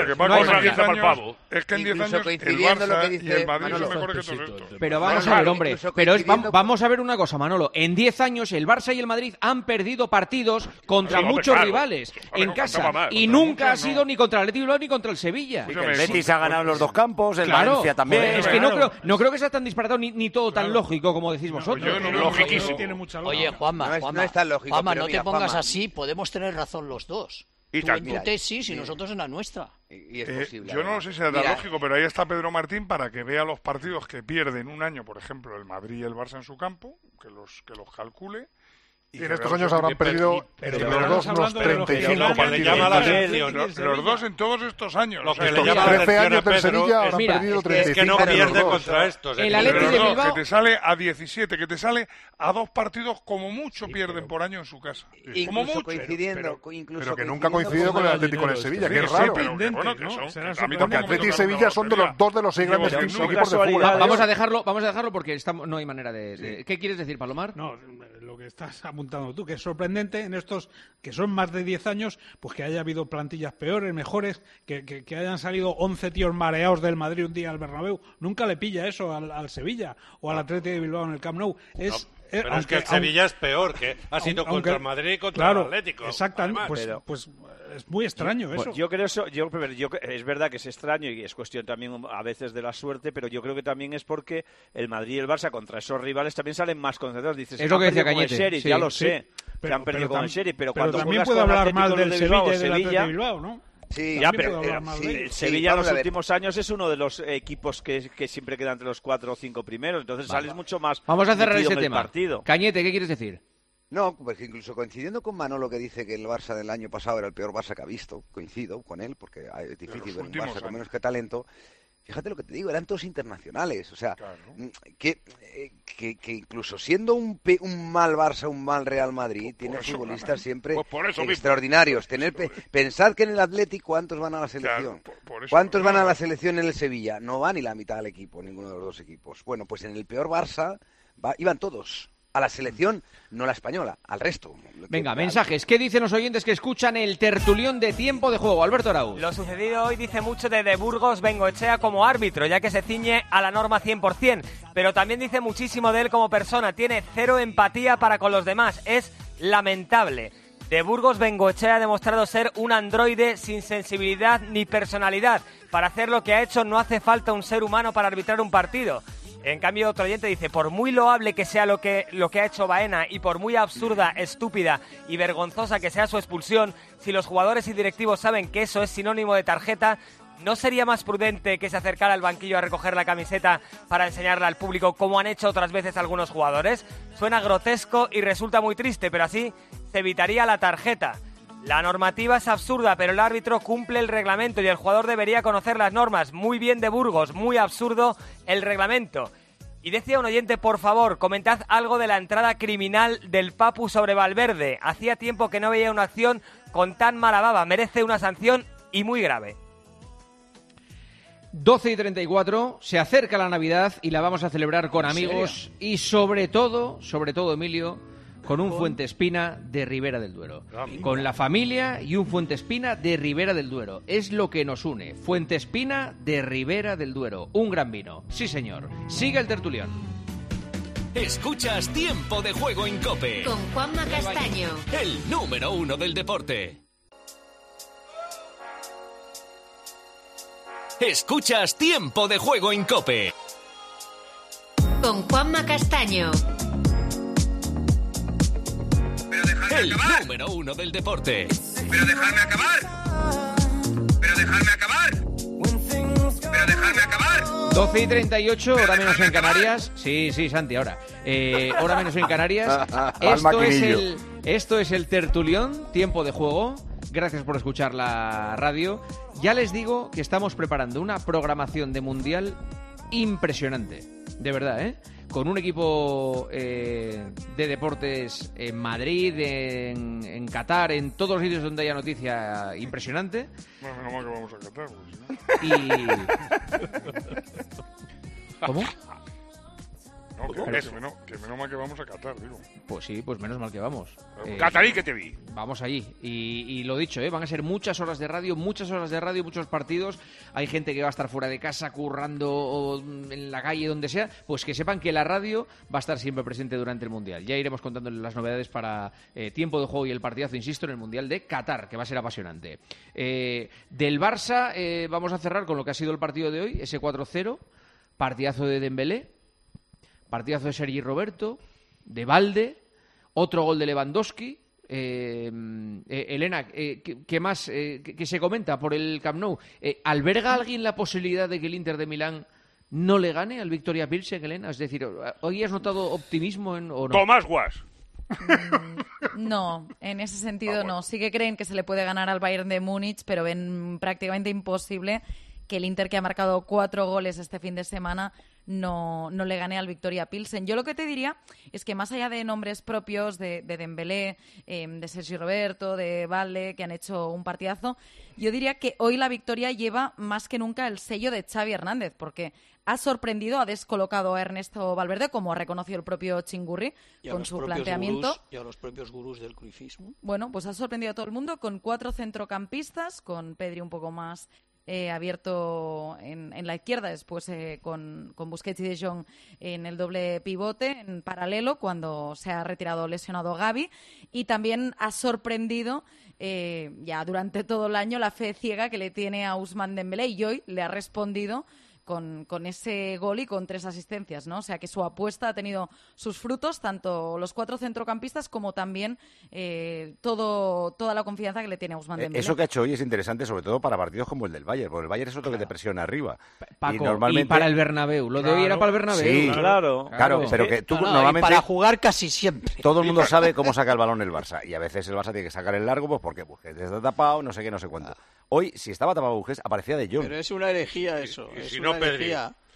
Es que en 10 años el Barça y el Madrid son mejores que todos estos. Pero vamos a ver, hombre, vamos a ver una cosa, Manolo. En 10 años el Barça y el Madrid han perdido partidos contra muchos rivales en casa y nunca ha sido ni contra el Atleti Bilbao ni contra el Sevilla. El Betis ha ganado en los 2 campos, el Valencia también. Es que no creo que sea tan disparatado ni todo tan lógico como decís vosotros. Oye, Juanma, no es tan lógico, Juanma, pero no mira, te pongas Juanma, así, podemos tener razón los dos. Y tú en tu tesis y nosotros en la nuestra. Y es posible. Yo no sé si es tan lógico, pero ahí está Pedro Martín para que vea los partidos que pierden un año, por ejemplo, el Madrid y el Barça en su campo, que los calcule. Y en estos años habrán perdido los dos unos 35 partidos. Los dos en todos estos años. Lo que le llama 13 años del Sevilla habrán perdido 35. Es que no pierde contra estos. El Atleti de Bilbao... Que te sale a 17, que te sale a 2 partidos como mucho pierden por año en su casa. Como mucho. Pero que nunca ha coincidido con el Atlético con el Sevilla, que es raro. Porque Atleti y Sevilla son de los 2 de los 6 grandes equipos de fútbol. Vamos a dejarlo porque no hay manera de... ¿Qué quieres decir, Palomar? No, lo que estás apuntando tú, que es sorprendente en estos que son más de 10 años, pues que haya habido plantillas peores, mejores, que hayan salido 11 tíos mareados del Madrid un día al Bernabéu. Nunca le pilla eso al Sevilla o al Atlético de Bilbao en el Camp Nou. Pero es que el Sevilla es peor, que ha sido contra el Madrid y contra el Atlético. Exactamente, pues es muy extraño eso. Yo creo es verdad que es extraño y es cuestión también a veces de la suerte, pero yo creo que también es porque el Madrid y el Barça contra esos rivales también salen más concentrados. Dices, es lo que decía Cañete. Ya lo sé, que han perdido con el Sheriff, pero cuando también juegas puede con hablar Atlético mal del de Sevilla Bilbao, y del Atlético de Bilbao, ¿no? Sí, ya, pero Sevilla en los últimos años es uno de los equipos que siempre queda entre los 4 o 5 primeros, entonces sales mucho más. Vamos a cerrar ese tema. Partido. Cañete, ¿qué quieres decir? No, pues incluso coincidiendo con Manolo que dice que el Barça del año pasado era el peor Barça que ha visto, coincido con él, porque es difícil ver un Barça con menos que talento. Fíjate lo que te digo, eran todos internacionales, o sea, claro, que incluso siendo un mal Barça, un mal Real Madrid, tiene futbolistas siempre extraordinarios. Pensad que en el Atlético, ¿cuántos van a la selección? ¿Cuántos van a la selección en el Sevilla? No va ni la mitad del equipo, ninguno de los dos equipos. Bueno, pues en el peor Barça iban todos. A la selección, no la española, al resto. Venga, mensajes. ¿Qué dicen los oyentes que escuchan el tertulión de Tiempo de Juego? Alberto Arauz. Lo sucedido hoy dice mucho de Burgos Bengoechea como árbitro, ya que se ciñe a la norma 100%, pero también dice muchísimo de él como persona. Tiene cero empatía para con los demás. Es lamentable. De Burgos Bengoechea ha demostrado ser un androide sin sensibilidad ni personalidad. Para hacer lo que ha hecho no hace falta un ser humano para arbitrar un partido. En cambio, otro oyente dice, por muy loable que sea lo que ha hecho Baena y por muy absurda, estúpida y vergonzosa que sea su expulsión, si los jugadores y directivos saben que eso es sinónimo de tarjeta, ¿no sería más prudente que se acercara al banquillo a recoger la camiseta para enseñarla al público como han hecho otras veces algunos jugadores? Suena grotesco y resulta muy triste, pero así se evitaría la tarjeta. La normativa es absurda, pero el árbitro cumple el reglamento y el jugador debería conocer las normas. Muy bien de Burgos, muy absurdo el reglamento. Y decía un oyente, por favor, comentad algo de la entrada criminal del Papu sobre Valverde. Hacía tiempo que no veía una acción con tan mala baba. Merece una sanción y muy grave. 12:34, se acerca la Navidad y la vamos a celebrar con amigos y sobre todo, Emilio, con un Fuentespina de Ribera del Duero. Con la familia y un Fuentespina de Ribera del Duero. Es lo que nos une. Fuentespina de Ribera del Duero. Un gran vino. Sí, señor. Sigue el tertulión. Escuchas Tiempo de Juego en COPE. Con Juanma Castaño. El número 1 del deporte. Escuchas Tiempo de Juego en COPE. Con Juanma Castaño. El número 1 del deporte. Pero dejadme acabar. Pero dejadme acabar. Pero dejadme acabar. 12:38, hora menos en Canarias. Sí, Santi, ahora. Hora menos en Canarias. Esto es el tertulión, Tiempo de Juego. Gracias por escuchar la radio. Ya les digo que estamos preparando una programación de Mundial impresionante. De verdad, ¿eh? Con un equipo de deportes en Madrid, en Qatar, en todos los sitios donde haya noticia impresionante. Bueno, menos mal que vamos a Qatar. Pues, ¿Cómo? No, que menos mal que vamos a Qatar, digo. Pues sí, pues menos mal que vamos. Catarí que te vi. Vamos allí. Y lo dicho, van a ser muchas horas de radio, muchos partidos. Hay gente que va a estar fuera de casa, currando o en la calle, donde sea. Pues que sepan que la radio va a estar siempre presente durante el Mundial. Ya iremos contándoles las novedades para Tiempo de Juego y el partidazo, insisto, en el Mundial de Qatar, que va a ser apasionante. Del Barça vamos a cerrar con lo que ha sido el partido de hoy, ese 4-0, partidazo de Dembélé. Partidazo de Sergi Roberto, de Valde, otro gol de Lewandowski. Elena, ¿qué más que se comenta por el Camp Nou? ¿Alberga alguien la posibilidad de que el Inter de Milán no le gane al Victoria Pilsen, Elena? Es decir, ¿hoy has notado optimismo o no? Tomás Guas. No, en ese sentido no. Sí que creen que se le puede ganar al Bayern de Múnich, pero ven prácticamente imposible que el Inter, que ha marcado 4 goles este fin de semana, no le gane al Victoria Pilsen. Yo lo que te diría es que más allá de nombres propios de Dembélé, de Sergi Roberto, de Valde, que han hecho un partidazo, yo diría que hoy la victoria lleva más que nunca el sello de Xavi Hernández, porque ha sorprendido, ha descolocado a Ernesto Valverde, como ha reconocido el propio Chingurri, con su planteamiento. Y a los propios gurús del cruifismo. Bueno, pues ha sorprendido a todo el mundo con 4 centrocampistas, con Pedri un poco más abierto en la izquierda, después con Busquets y De Jong en el doble pivote, en paralelo, cuando se ha retirado lesionado Gavi, y también ha sorprendido ya durante todo el año la fe ciega que le tiene a Ousmane Dembélé, y hoy le ha respondido con ese gol y con 3 asistencias, ¿no? O sea que su apuesta ha tenido sus frutos, tanto los 4 centrocampistas como también toda la confianza que le tiene a Ousmane Dembélé. Eso que ha hecho hoy es interesante, sobre todo para partidos como el del Bayern, porque el Bayern es otro que te presiona arriba. Paco, y para el Bernabéu. Lo de hoy era para el Bernabéu. Sí, claro, pero que tú normalmente... para jugar casi siempre. Todo el mundo sabe cómo saca el balón el Barça, y a veces el Barça tiene que sacar el largo, pues porque Busquets está tapado, no sé qué, no sé cuánto. Hoy, si estaba tapado Busquets, aparecía De Jong. Pero es una herejía eso. Y si no, Pedri.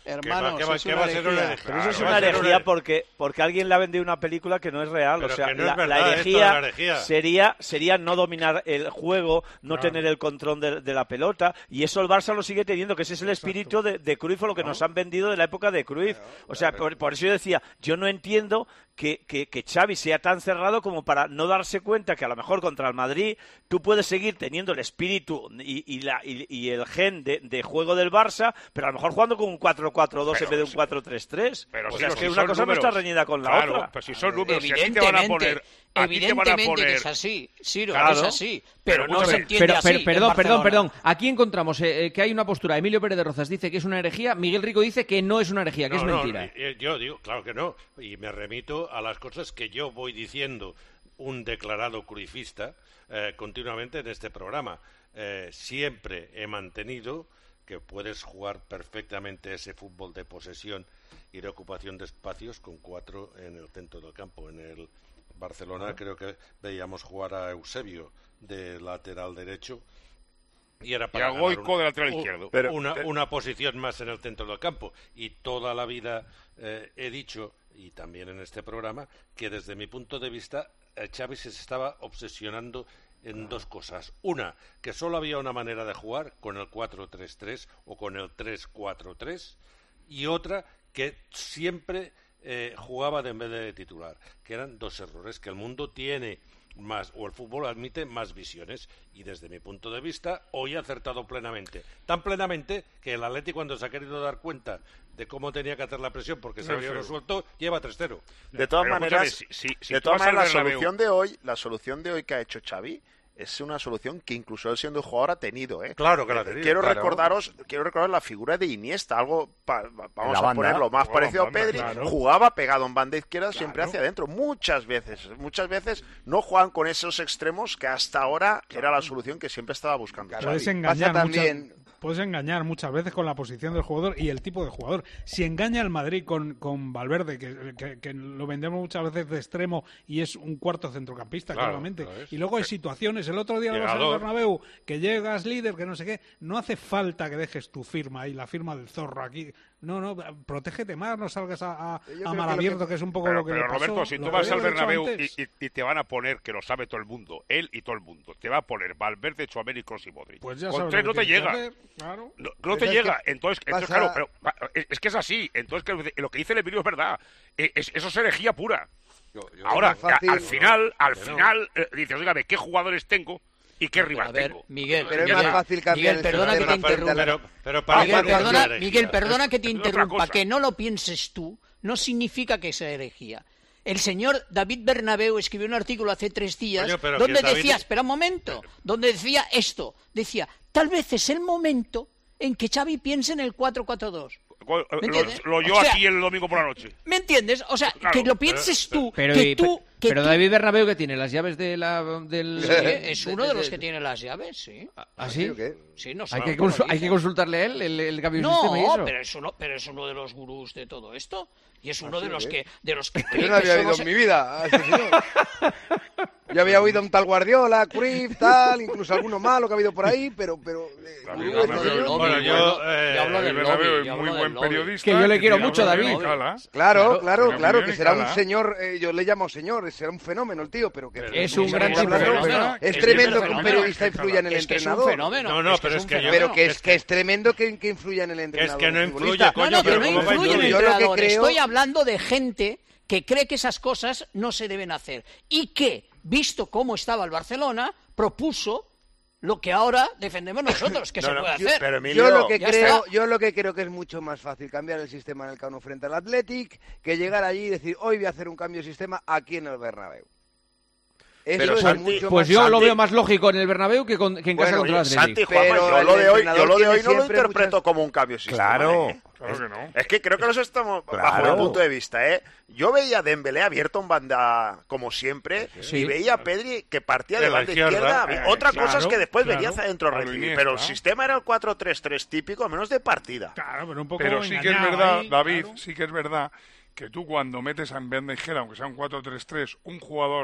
Hermano, ¿qué va a ser una herejía? Pero eso es una herejía porque alguien le ha vendido una película que no es real. Pero o sea, que no es la verdad, herejía sería no dominar el juego, no tener el control de la pelota, y eso el Barça lo sigue teniendo, que ese es el espíritu de Cruyff, o lo que nos han vendido de la época de Cruyff. O sea, por eso yo decía, yo no entiendo que Xavi sea tan cerrado como para no darse cuenta que a lo mejor contra el Madrid tú puedes seguir teniendo el espíritu y el gen de juego del Barça, pero a lo mejor jugando con un 4-4-2 en vez de un 4-3-3. Pero o sea, es que una cosa no está reñida con la otra. Pero si son números, si a ti te van a poner... Evidentemente que es así, Ciro, es así, pero no se entiende así. Perdón, aquí encontramos que hay una postura. Emilio Pérez de Rozas dice que es una herejía, Miguel Rico dice que no es una herejía, que es mentira. Yo digo, claro que no, y me remito a las cosas que yo voy diciendo, un declarado cruifista, continuamente en este programa. Siempre he mantenido que puedes jugar perfectamente ese fútbol de posesión y de ocupación de espacios con 4 en el centro del campo. En el Barcelona creo que veíamos jugar a Eusebio de lateral derecho y era para Goico de lateral izquierdo. Una posición más en el centro del campo. Y toda la vida he dicho, y también en este programa, que desde mi punto de vista Xavi se estaba obsesionando en dos cosas. Una, que solo había una manera de jugar, con el 4-3-3 o con el 3-4-3, y otra, que siempre jugaba en vez de titular, que eran dos errores, que el mundo tiene más, o el fútbol admite más visiones, y desde mi punto de vista hoy ha acertado plenamente, tan plenamente que el Atleti, cuando se ha querido dar cuenta de cómo tenía que hacer la presión porque se había resuelto, lleva 3-0. De todas maneras, la solución de hoy que ha hecho Xavi es una solución que incluso él siendo jugador ha tenido, ¿eh? Claro que la ha tenido. Quiero recordar la figura de Iniesta, algo vamos a ponerlo más parecido a Pedri, jugaba pegado en banda izquierda, siempre hacia adentro, muchas veces no juegan con esos extremos que hasta ahora era la solución que siempre estaba buscando. Puedes engañar muchas veces con la posición del jugador y el tipo de jugador. Si engaña el Madrid con Valverde, que lo vendemos muchas veces de extremo y es un cuarto centrocampista, claramente. Y luego hay situaciones, el otro día vas al Bernabéu, que llegas líder, que no sé qué, no hace falta que dejes tu firma ahí, la firma del zorro aquí. No, protégete más, no salgas a mal abierto, que es un poco lo que le pasó. Roberto, si tú vas al Bernabéu y te van a poner, que lo sabe todo el mundo, él y todo el mundo, te va a poner Valverde, Tchouaméni, Kroos y Modric. Pues con 3 no te llega. Claro. No te llega. Entonces claro, pero es que es así. Entonces, lo que dice el Emilio es verdad. Eso es herejía pura. Ahora, al final, dices, oígame, ¿qué jugadores tengo? ¿Y qué rival tengo? Miguel, pero es más fácil cambiar Miguel, perdona que te interrumpa. Miguel, perdona que te interrumpa. Que no lo pienses tú no significa que sea herejía. El señor David Bernabéu escribió un artículo hace 3 días donde decía, espera un momento, donde decía esto, decía, tal vez es el momento en que Xavi piense en el 4-4-2. Lo oyó aquí el domingo por la noche. ¿Me entiendes? O sea, claro, que lo pienses tú. Pero David Bernabéu, que tiene las llaves del... Sí, es uno de los que tiene las llaves, sí. ¿Ah, sí? Sí, no hay que consultarle a él el cambio de sistema y eso. No, pero es uno de los gurús de todo esto. Y es uno de los que Yo no había oído en mi vida. Yo había oído un tal Guardiola, Cruyff, tal, incluso alguno malo que ha habido por ahí, pero yo hablo del Bernabéu, es muy buen periodista. Que yo le quiero mucho, David. Claro, que será un señor, yo le llamo señor, será un fenómeno el tío, pero que es un gran fenómeno. Es tremendo que un periodista influya en el entrenador. Es un fenómeno. No, pero es que pero que es tremendo que influya en el entrenador. Es que no influye, coño. No, que no influye en el entrenador. Estoy hablando de gente que cree que esas cosas no se deben hacer y que, visto cómo estaba el Barcelona, propuso lo que ahora defendemos nosotros, que se puede hacer. Pero Emilio, yo lo que creo que es mucho más fácil cambiar el sistema en el Camp Nou frente al Athletic que llegar allí y decir, hoy voy a hacer un cambio de sistema aquí en el Bernabéu. Pero pues yo lo veo más lógico en el Bernabéu que en casa contra el Athletic. Yo lo de hoy no lo interpreto como un cambio de sistema. Claro. Claro que no. Es que creo que nos estamos bajo mi punto de vista, Yo veía a Dembélé abierto en banda como siempre y veía a Pedri que partía de banda izquierda. Otra cosa es que después venía hacia adentro a recibir, pero el sistema era el 4-3-3 típico, a menos de partida. Claro, pero un poco pero sí que es verdad, David, sí que es verdad que tú cuando metes en banda izquierda, aunque sea un 4-3-3, un jugador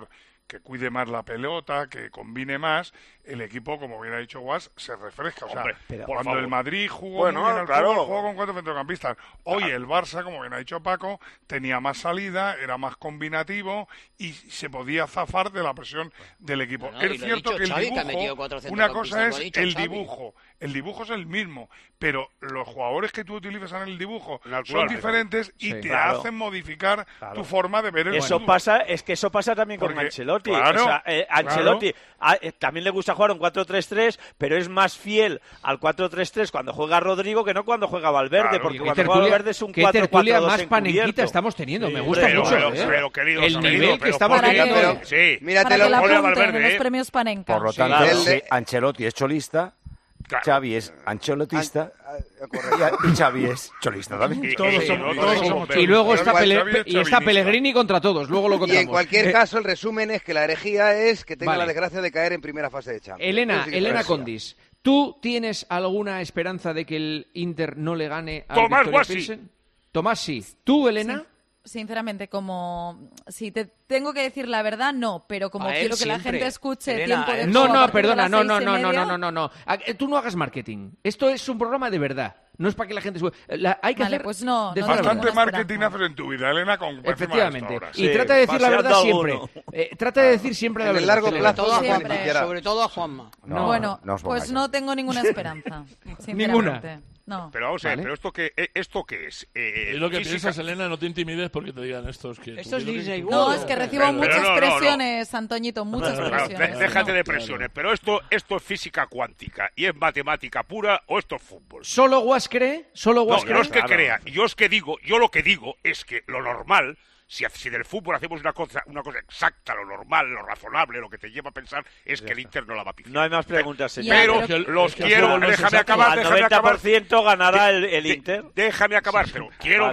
que cuide más la pelota, que combine más, el equipo, como bien ha dicho Guas, se refresca. O sea, cuando el Madrid jugó muy bien al fútbol, jugó con 4 centrocampistas. Hoy el Barça, como bien ha dicho Paco, tenía más salida, era más combinativo y se podía zafar de la presión del equipo. Bueno, es cierto que el Xavi, dibujo, una cosa es el dibujo. El dibujo es el mismo, pero los jugadores que tú utilizas en el dibujo son diferentes y te hacen modificar tu forma de ver el fútbol. Eso pasa también con Ancelotti. Claro, o sea, Ancelotti también le gusta jugar un 4-3-3, pero es más fiel al 4-3-3 cuando juega Rodrigo que no cuando juega Valverde, porque cuando juega Valverde es un 4-4-2 ¿Qué tertulia más panenquita estamos teniendo? Me gusta mucho. Pero, queridos el amigos, nivel que estamos teniendo. Sí, para que la apunten en los premios Panenka. Por lo tanto, Ancelotti es cholista, Xavi es ancelotista y Xavi es cholista también. Y luego está Pellegrini contra todos, luego lo contamos. Y en cualquier caso, el resumen es que la herejía es que tenga la desgracia de caer en primera fase de Champions. Elena Condis, ¿tú tienes alguna esperanza de que el Inter no le gane al Tomás Victoria Guasi. Pilsen? Tomás, sí. ¿Tú, Elena? Sí. Sinceramente, como si te tengo que decir la verdad, no, pero como quiero que la gente escuche Elena, tiempo de No, perdona, no. Tú no hagas marketing. Esto es un programa de verdad. No es para que la gente hay que hacer pues no, bastante marketing haces en tu vida, Elena, con efectivamente. Y trata de decir la verdad siempre. Trata de decir siempre la verdad. En el largo plazo, sobre todo a Juanma. Bueno, pues no tengo ninguna esperanza. Ninguna. No. Pero vamos a ver, ¿esto qué es? Y lo que piensas, Elena, no te intimides porque te digan estos que... Esto es Disney World. No, es que recibo muchas presiones, Antoñito, muchas presiones. Déjate de presiones, pero esto es física cuántica y es matemática pura o esto es fútbol. ¿Solo Guas cree? No es que crea, yo lo que digo es que lo normal... Si del fútbol hacemos una cosa exacta, lo normal, lo razonable, lo que te lleva a pensar es que el Inter no la va a pifiar. No hay más preguntas, señor. Pero los quiero, déjame acabar. Al 90% ganará el Inter. Déjame acabar, pero quiero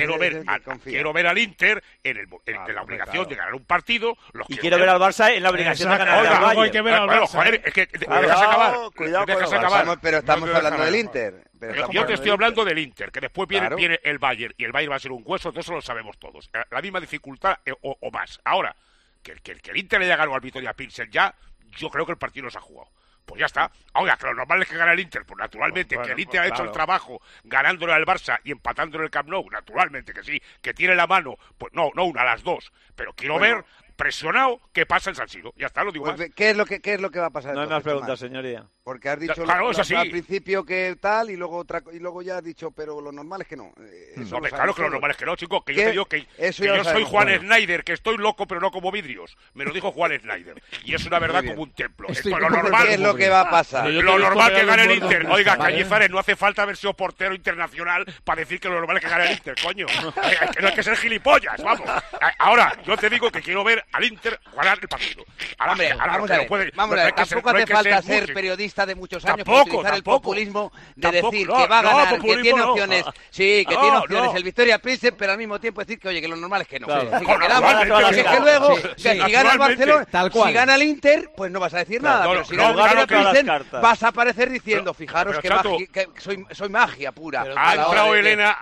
ver al Inter en la obligación de ganar un partido. Y quiero ver al Barça en la obligación de ganar al Bayern. Hay que ver al Barça. Joder, es que dejas acabar. Cuidado, pero estamos hablando del Inter. Yo te estoy hablando del Inter, que después viene el Bayern, y el Bayern va a ser un hueso, eso lo sabemos todos. La misma dificultad o más. Ahora, que el Inter le haya ganado al Victoria Pilsen ya, yo creo que el partido no se ha jugado. Pues ya está. Ahora, que lo normal es que gane el Inter, pues naturalmente, que el Inter ha hecho el trabajo ganándole al Barça y empatándole el Camp Nou, naturalmente que sí, que tiene la mano, pues no una, las dos. Pero quiero ver presionado qué pasa en San Siro. Ya está, lo digo más. ¿Qué es lo que va a pasar? No hay más preguntas, señoría. Porque has dicho al principio que tal y luego ya has dicho, pero lo normal es que no. Claro que lo normal es que no, chicos. Que yo te digo que yo soy Juan Schneider, que estoy loco pero no como vidrios. Me lo dijo Juan Schneider. Y es una verdad como un templo. Esto es lo normal. ¿Qué es lo que va a pasar? Lo normal que gane el Inter. Oiga, Cañizares, no hace falta haber sido portero internacional para decir que lo normal es que gane el Inter, coño. Que no hay que ser gilipollas, vamos. Ahora, yo te digo que quiero ver al Inter ganar el partido. Vamos a ver, tampoco hace falta ser periodista de muchos años para utilizar el populismo de decir que va a ganar, que tiene opciones. Sí, que tiene opciones el Victoria Pilsen, pero al mismo tiempo decir que, oye, que lo normal es que no. Que luego, si gana el Barcelona, si gana el Inter, pues no vas a decir nada. Pero si gana el Pilsen, vas a aparecer diciendo, fijaros que soy magia pura. Ha entrado Elena,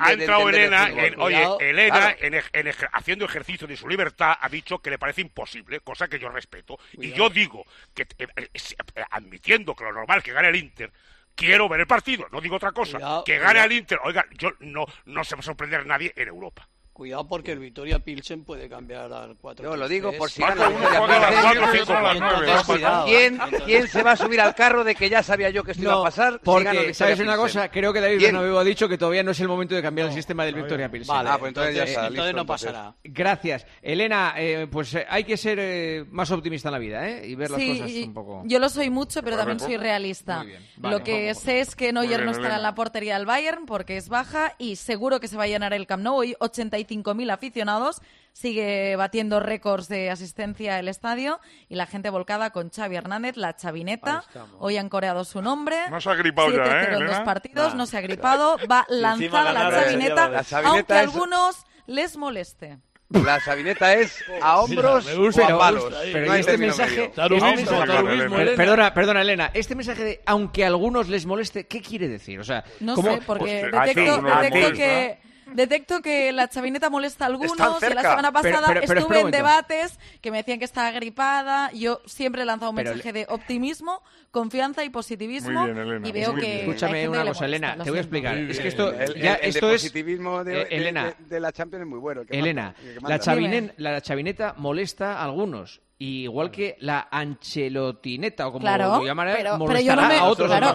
haciendo ejercicio de su libertad, ha dicho que le parece imposible, cosa que yo respeto. Y yo digo que, admitiendo que lo normal es que gane el Inter, quiero ver el partido, no digo otra cosa. Que gane el Inter, oiga, yo no se va a sorprender nadie en Europa. Cuidado porque el Victoria Pilsen puede cambiar al 4. Yo lo digo por si gana el Victoria Pilsen. ¿Quién se va a subir al carro de que ya sabía yo que esto iba a pasar? Porque, ¿sabes una cosa? Creo que David Bernabéu ha dicho que todavía no es el momento de cambiar el sistema del Victoria Pilsen. Vale, pues entonces ya está. Entonces no pasará. Gracias. Elena, pues hay que ser más optimista en la vida, ¿eh? Y ver las cosas un poco... Yo lo soy mucho, pero también soy realista. Lo que sé es que Neuer no estará en la portería del Bayern porque es baja y seguro que se va a llenar el Camp Nou. Hoy 85.000 aficionados, sigue batiendo récords de asistencia el estadio y la gente volcada con Xavi Hernández, la chavineta. Hoy han coreado su nombre. No se ha gripado ya, 7-0 en 2 partidos, no se ha gripado. Va lanzada la chavineta, aunque a algunos les moleste. La chavineta es a hombros o a palos. Pero no este mensaje... Perdona, Elena. Este mensaje de aunque a algunos les moleste, ¿qué quiere decir? O sea, no sé, porque detecto que... Detecto que la chavineta molesta a algunos. Están y la semana pasada pero estuve en debates que me decían que estaba gripada. Yo siempre he lanzado un mensaje de optimismo, confianza y positivismo. Muy bien, Elena, y veo muy que bien. Escúchame una cosa, Elena, te voy a explicar. Es que esto El positivismo Elena, de la Champions es muy bueno. Elena, la chavineta molesta a algunos. Y igual que la ancelotineta, o como lo llamará, molestará a otros en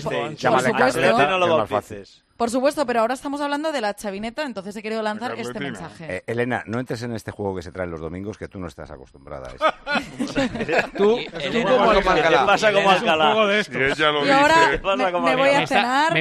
Barcelona. Por supuesto, pero ahora estamos hablando de la chavineta, entonces he querido lanzar este mensaje. Elena, no entres en este juego que se trae los domingos, que tú no estás acostumbrada a eso. Tú como Alcalá. Pasa como Alcalá. Si ella lo Y ahora dice... me voy a cenar.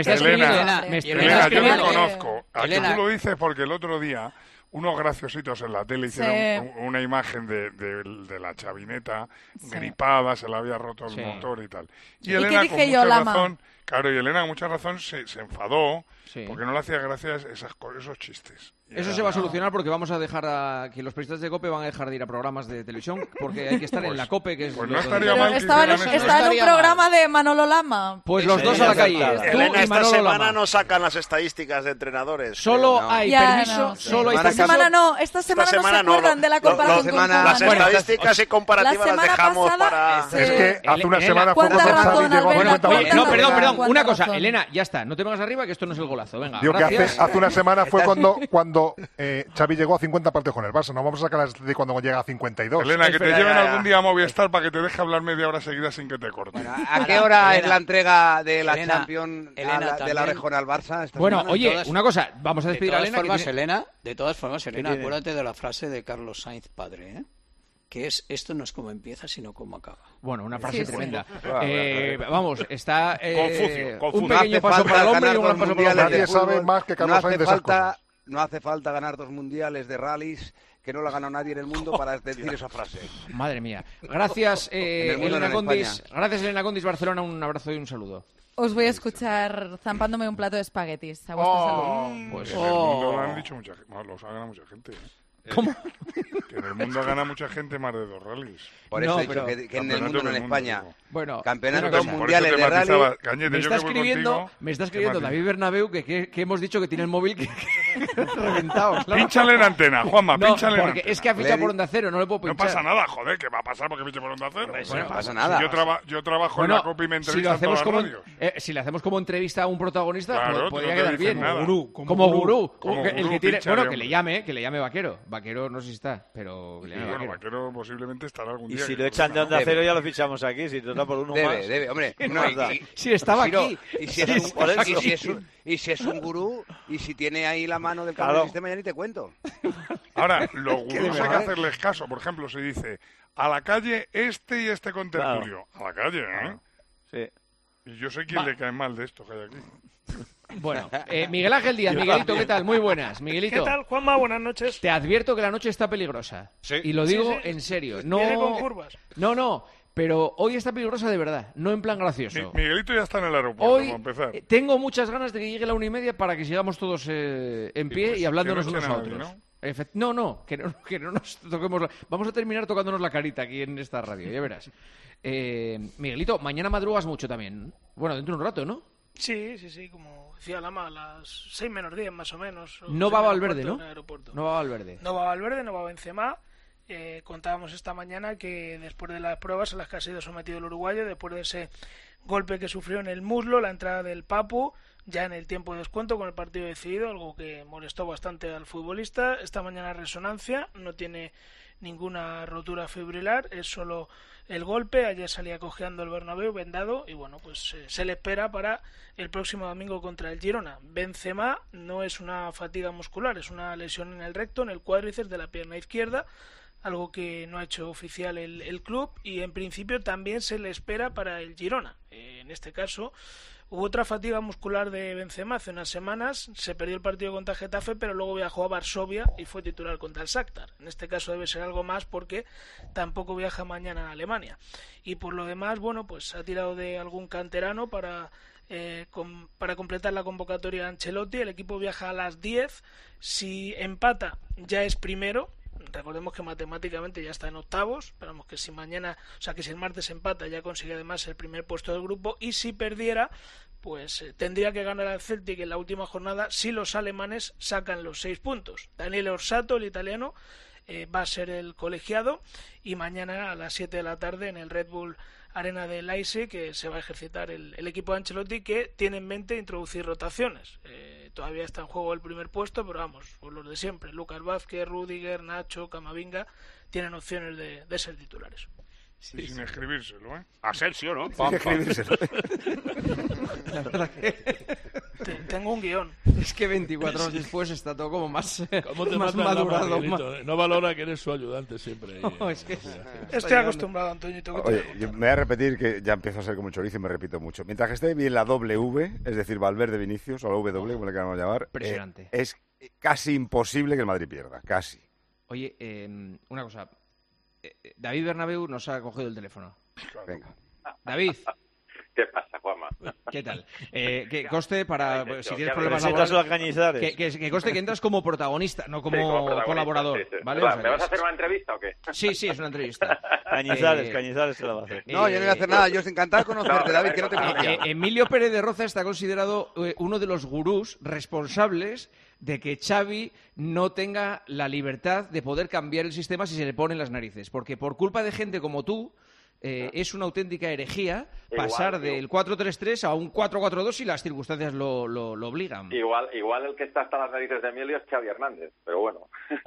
Elena, yo te conozco. Aquí tú lo dices porque el otro día unos graciositos en la tele hicieron una imagen de la chavineta gripada, se le había roto el motor y tal. Y Elena, con mucha razón, claro, y Elena con mucha razón se enfadó porque no le hacía gracia esos chistes. Eso se va a solucionar porque vamos a dejar que los periodistas de COPE van a dejar de ir a programas de televisión porque hay que estar en la COPE, que es... Pues no estaría mal que estaba en un programa de Manolo Lama. Pues los dos a la calle. Elena, esta semana no sacan las estadísticas de entrenadores. Solo hay permiso, solo hay esta semana no se acuerdan de la comparación con las estadísticas y comparativas las dejamos para... Es que hace una semana fue cuando Xavi llegó a 50. No, perdón, una cosa, Elena, ya está, no te pongas arriba que esto no es el golazo, venga. Digo que hace una semana fue cuando Xavi llegó a 50 partidos con el Barça. No vamos a sacar las de cuando llega a 52. Elena, que te lleven algún día a Movistar para que te deje hablar media hora seguida sin que te corte. Bueno, ¿a qué hora es la entrega de la Champions de la Orejona al Barça? Bueno, oye, una cosa, vamos a despedir a Elena. De todas formas, Elena, acuérdate de la frase de Carlos Sainz padre, que es: esto no es como empieza, sino como acaba. Bueno, una frase tremenda. Vamos, está Confucio. un pequeño paso para el hombre y un gran paso para la mujer. Nadie sabe más que Carlos Sainz de esas cosas. No hace falta ganar 2 mundiales de rallies, que no lo ha ganado nadie en el mundo, para decir esa frase. Madre mía. Gracias, Elena Condis. Gracias, Elena Condis, Barcelona. Un abrazo y un saludo. Os voy a escuchar zampándome un plato de espaguetis a vuestra salud. Pues en el mundo lo han dicho mucha gente. Los ha ganado mucha gente. ¿Cómo? Que en el mundo gana mucha gente más de 2 rallies. Por eso he dicho que en el mundo, no en España. Bueno, campeonatos mundiales de rally. Cañete, me está escribiendo David Bernabéu que hemos dicho que tiene el móvil que reventado. Claro. Pínchale en antena, Juanma, pínchale en porque antena. es que ha fichado por Onda Cero, no le puedo pinchar. No pasa nada, joder, ¿qué va a pasar porque fiche por Onda Cero? Bueno, no pasa nada. Si yo trabajo en la COPE y me entrevistan en todas las radios. Si le hacemos como entrevista a un protagonista, claro, podría quedar bien. Como gurú. El que tiene, bueno, que le llame Vaquero. Vaquero no sé si está, pero que le llame Vaquero. Vaquero posiblemente estará algún día. Y si lo echan de Onda Cero ya lo fichamos aquí, si trata por uno más. Debe, hombre. Si estaba aquí. Y si es un gurú, y si tiene ahí la mano del cambio del sistema, ya ni te cuento. Ahora, los gurús hay que hacerles caso. Por ejemplo, se dice, a la calle este y este contertulio. A la calle, ¿eh? Sí. Y yo sé quién le cae mal de esto que hay aquí. Bueno, Miguel Ángel Díaz, Miguelito, ¿qué tal? Muy buenas, Miguelito. ¿Qué tal, Juanma? Buenas noches. Te advierto que la noche está peligrosa. Sí. Y lo digo en serio. Viene con curvas. No, pero hoy está peligrosa de verdad, no en plan gracioso. Miguelito ya está en el aeropuerto, hoy, para empezar. Tengo muchas ganas de que llegue la 1:30 para que sigamos todos en pie y hablándonos unos a otros. ¿no? Que no nos toquemos. Vamos a terminar tocándonos la carita aquí en esta radio, ya verás. Miguelito, mañana madrugas mucho también. Bueno, dentro de un rato, ¿no? Sí, como decía Lama, a las 6 menos 10 más o menos. No va Valverde, ¿no? No va Valverde. No va Valverde, no va Benzema. Contábamos esta mañana que después de las pruebas a las que ha sido sometido el uruguayo, después de ese golpe que sufrió en el muslo, la entrada del Papu, ya en el tiempo de descuento con el partido decidido, algo que molestó bastante al futbolista. Esta mañana resonancia, no tiene ninguna rotura fibrilar, es solo el golpe. Ayer salía cojeando el Bernabéu vendado y bueno, pues se le espera para el próximo domingo contra el Girona. Benzema no es una fatiga muscular, es una lesión en el recto, en el cuádriceps de la pierna izquierda, algo que no ha hecho oficial el club, y en principio también se le espera para el Girona. En este caso hubo otra fatiga muscular de Benzema hace unas semanas, se perdió el partido contra Getafe, pero luego viajó a Varsovia y fue titular contra el Shakhtar. En este caso debe ser algo más porque tampoco viaja mañana a Alemania. Y por lo demás, bueno, pues ha tirado de algún canterano para completar la convocatoria de Ancelotti. El equipo viaja a las 10, si empata ya es primero. Recordemos que matemáticamente ya está en octavos, esperamos que si el martes empata ya consigue además el primer puesto del grupo, y si perdiera pues tendría que ganar al Celtic en la última jornada si los alemanes sacan los 6 puntos. Daniele Orsato, el italiano, va a ser el colegiado, y mañana a las 7 de la tarde en el Red Bull Arena de Leipzig que se va a ejercitar el equipo de Ancelotti, que tiene en mente introducir rotaciones. Todavía está en juego el primer puesto, pero vamos, por los de siempre. Lucas Vázquez, Rüdiger, Nacho, Camavinga tienen opciones de ser titulares. Sí, sin escribírselo, ¿eh? Asensio, ¿no? Sin escribírselo. La verdad que... Tengo un guión. Es que 24 horas después está todo como más, más madurado. No valora que eres su ayudante siempre. No, es que... Estoy acostumbrado, Antoñito. Oye, yo me voy a repetir, que ya empiezo a ser como el chorizo y me repito mucho. Mientras que esté bien la W, es decir, Valverde Vinicius, o la W, como le queramos llamar, impresionante. Es casi imposible que el Madrid pierda, casi. Oye, una cosa. David Bernabéu nos ha cogido el teléfono. Venga. David. ¿Qué pasa, Juanma? ¿Qué tal? Que conste para... si tienes problemas laborales... Que conste que entras como protagonista, no como colaborador. Sí. ¿Vale? ¿Me vas a hacer una entrevista o qué? Sí, es una entrevista. Cañizares se la va a hacer. No, yo no voy a hacer nada. Yo estoy encantado de conocerte, David, que no te conocía. Emilio Pérez de Roza está considerado uno de los gurús responsables de que Xavi no tenga la libertad de poder cambiar el sistema si se le ponen las narices. Porque por culpa de gente como tú, es una auténtica herejía pasar del 4-3-3 a un 4-4-2 si las circunstancias lo obligan. Igual el que está hasta las narices de Emilio es Xavi Hernández, pero bueno.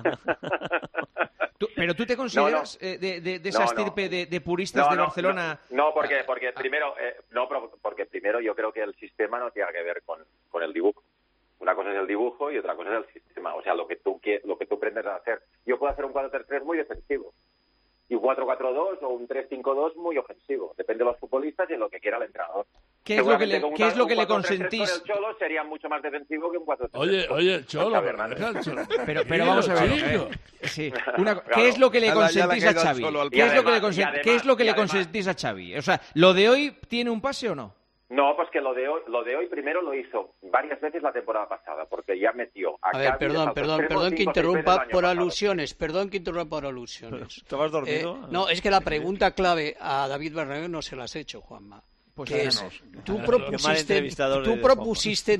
¿Pero tú te consideras de esa estirpe de puristas de Barcelona? No, porque primero yo creo que el sistema no tiene que ver con el dibujo. Una cosa es el dibujo y otra cosa es el sistema, o sea, lo que tú pretendes hacer. Yo puedo hacer un 4-3-3 muy defensivo, y un 4-4-2 o un 3-5-2 muy ofensivo. Depende de los futbolistas y de lo que quiera el entrenador. ¿Qué es lo que le consentís? Con el Cholo sería mucho más defensivo que un 4-3-3. Oye, el Cholo. Pero vamos a ver. Sí. ¿Qué es lo que le consentís a Xavi? ¿Qué es lo que le consentís a Xavi? O sea, ¿lo de hoy tiene un pase o no? No, pues que lo de hoy primero lo hizo varias veces la temporada pasada, porque ya metió a ver, perdón que interrumpa por alusiones, ¿Estabas dormido? No, es que la pregunta clave a David Bernabéu no se la has hecho, Juanma. Pues que es, tú propusiste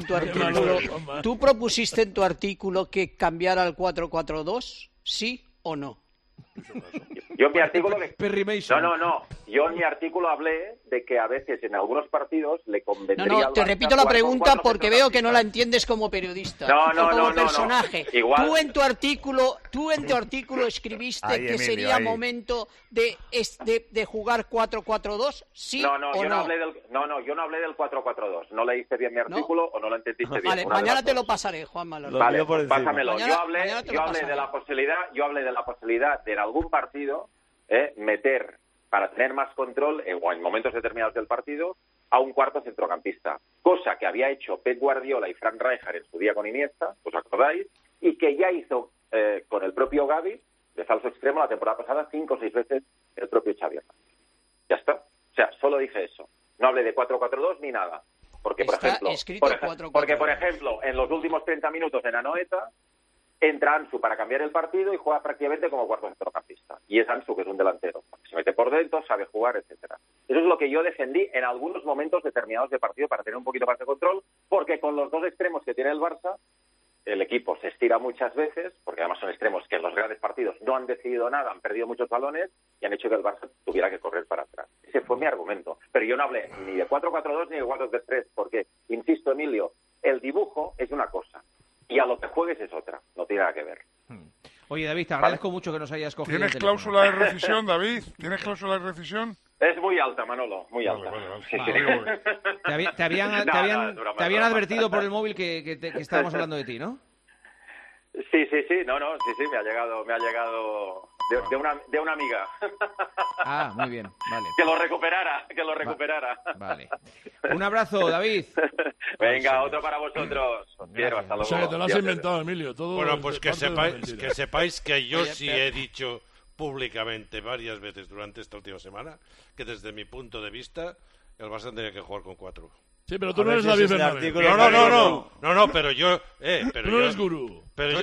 en tu artículo que cambiara al 4-4-2, ¿sí o no? Yo en mi artículo... Perry Mason. No. Yo en mi artículo hablé de que a veces en algunos partidos le convendría... No, te repito la pregunta porque veo que no la entiendes como periodista. Como personaje. No. Igual... Tú en tu artículo escribiste que sería momento de jugar 4-4-2, ¿sí o no? Yo no hablé del 4-4-2. No leíste bien mi artículo o no lo entendiste bien. Vale, mañana te lo pasaré, Juanma. Vale, pásamelo. Mañana, yo hablé de la posibilidad de en algún partido meter, para tener más control o en momentos determinados del partido, a un cuarto centrocampista, cosa que había hecho Pep Guardiola y Frank Rijkaard en su día con Iniesta, ¿os acordáis? Y que ya hizo con el propio Gavi de falso extremo la temporada pasada 5 o 6 veces el propio Xavi Hernández. Ya está. O sea, solo dije eso. No hablé de 4-4-2 ni nada. Porque, por ejemplo, en los últimos 30 minutos en Anoeta entra Ansu para cambiar el partido y juega prácticamente como cuarto centrocampista. Y es Ansu, que es un delantero. Se mete por dentro, sabe jugar, etcétera. Eso es lo que yo defendí en algunos momentos determinados de partido para tener un poquito más de control, porque con los dos extremos que tiene el Barça, el equipo se estira muchas veces, porque además son extremos que en los grandes partidos no han decidido nada, han perdido muchos balones y han hecho que el Barça tuviera que correr para atrás. Ese fue mi argumento. Pero yo no hablé ni de 4-4-2 ni de 4-3-3, porque, insisto, Emilio, el dibujo es una cosa y a lo que juegues es otra. No tiene nada que ver. Oye, David, te agradezco mucho que nos hayas cogido. ¿Tienes cláusula de rescisión, David? ¿Tienes cláusula de rescisión? Es muy alta, Manolo, muy alta. Vale. Te habían advertido por el móvil que estábamos hablando de ti, ¿no? Sí, me ha llegado de una amiga. Ah, muy bien, vale. Que lo recuperara. Vale. Un abrazo, David. Venga, otro para vosotros. Os quiero, hasta luego. O sea, que te lo has inventado, Emilio. Bueno, pues que sepáis que yo sí he dicho públicamente varias veces durante esta última semana que desde mi punto de vista el Barça tendría que jugar con 4. Sí, pero tú no eres David Bernabéu. No, pero yo... tú no eres gurú. Pero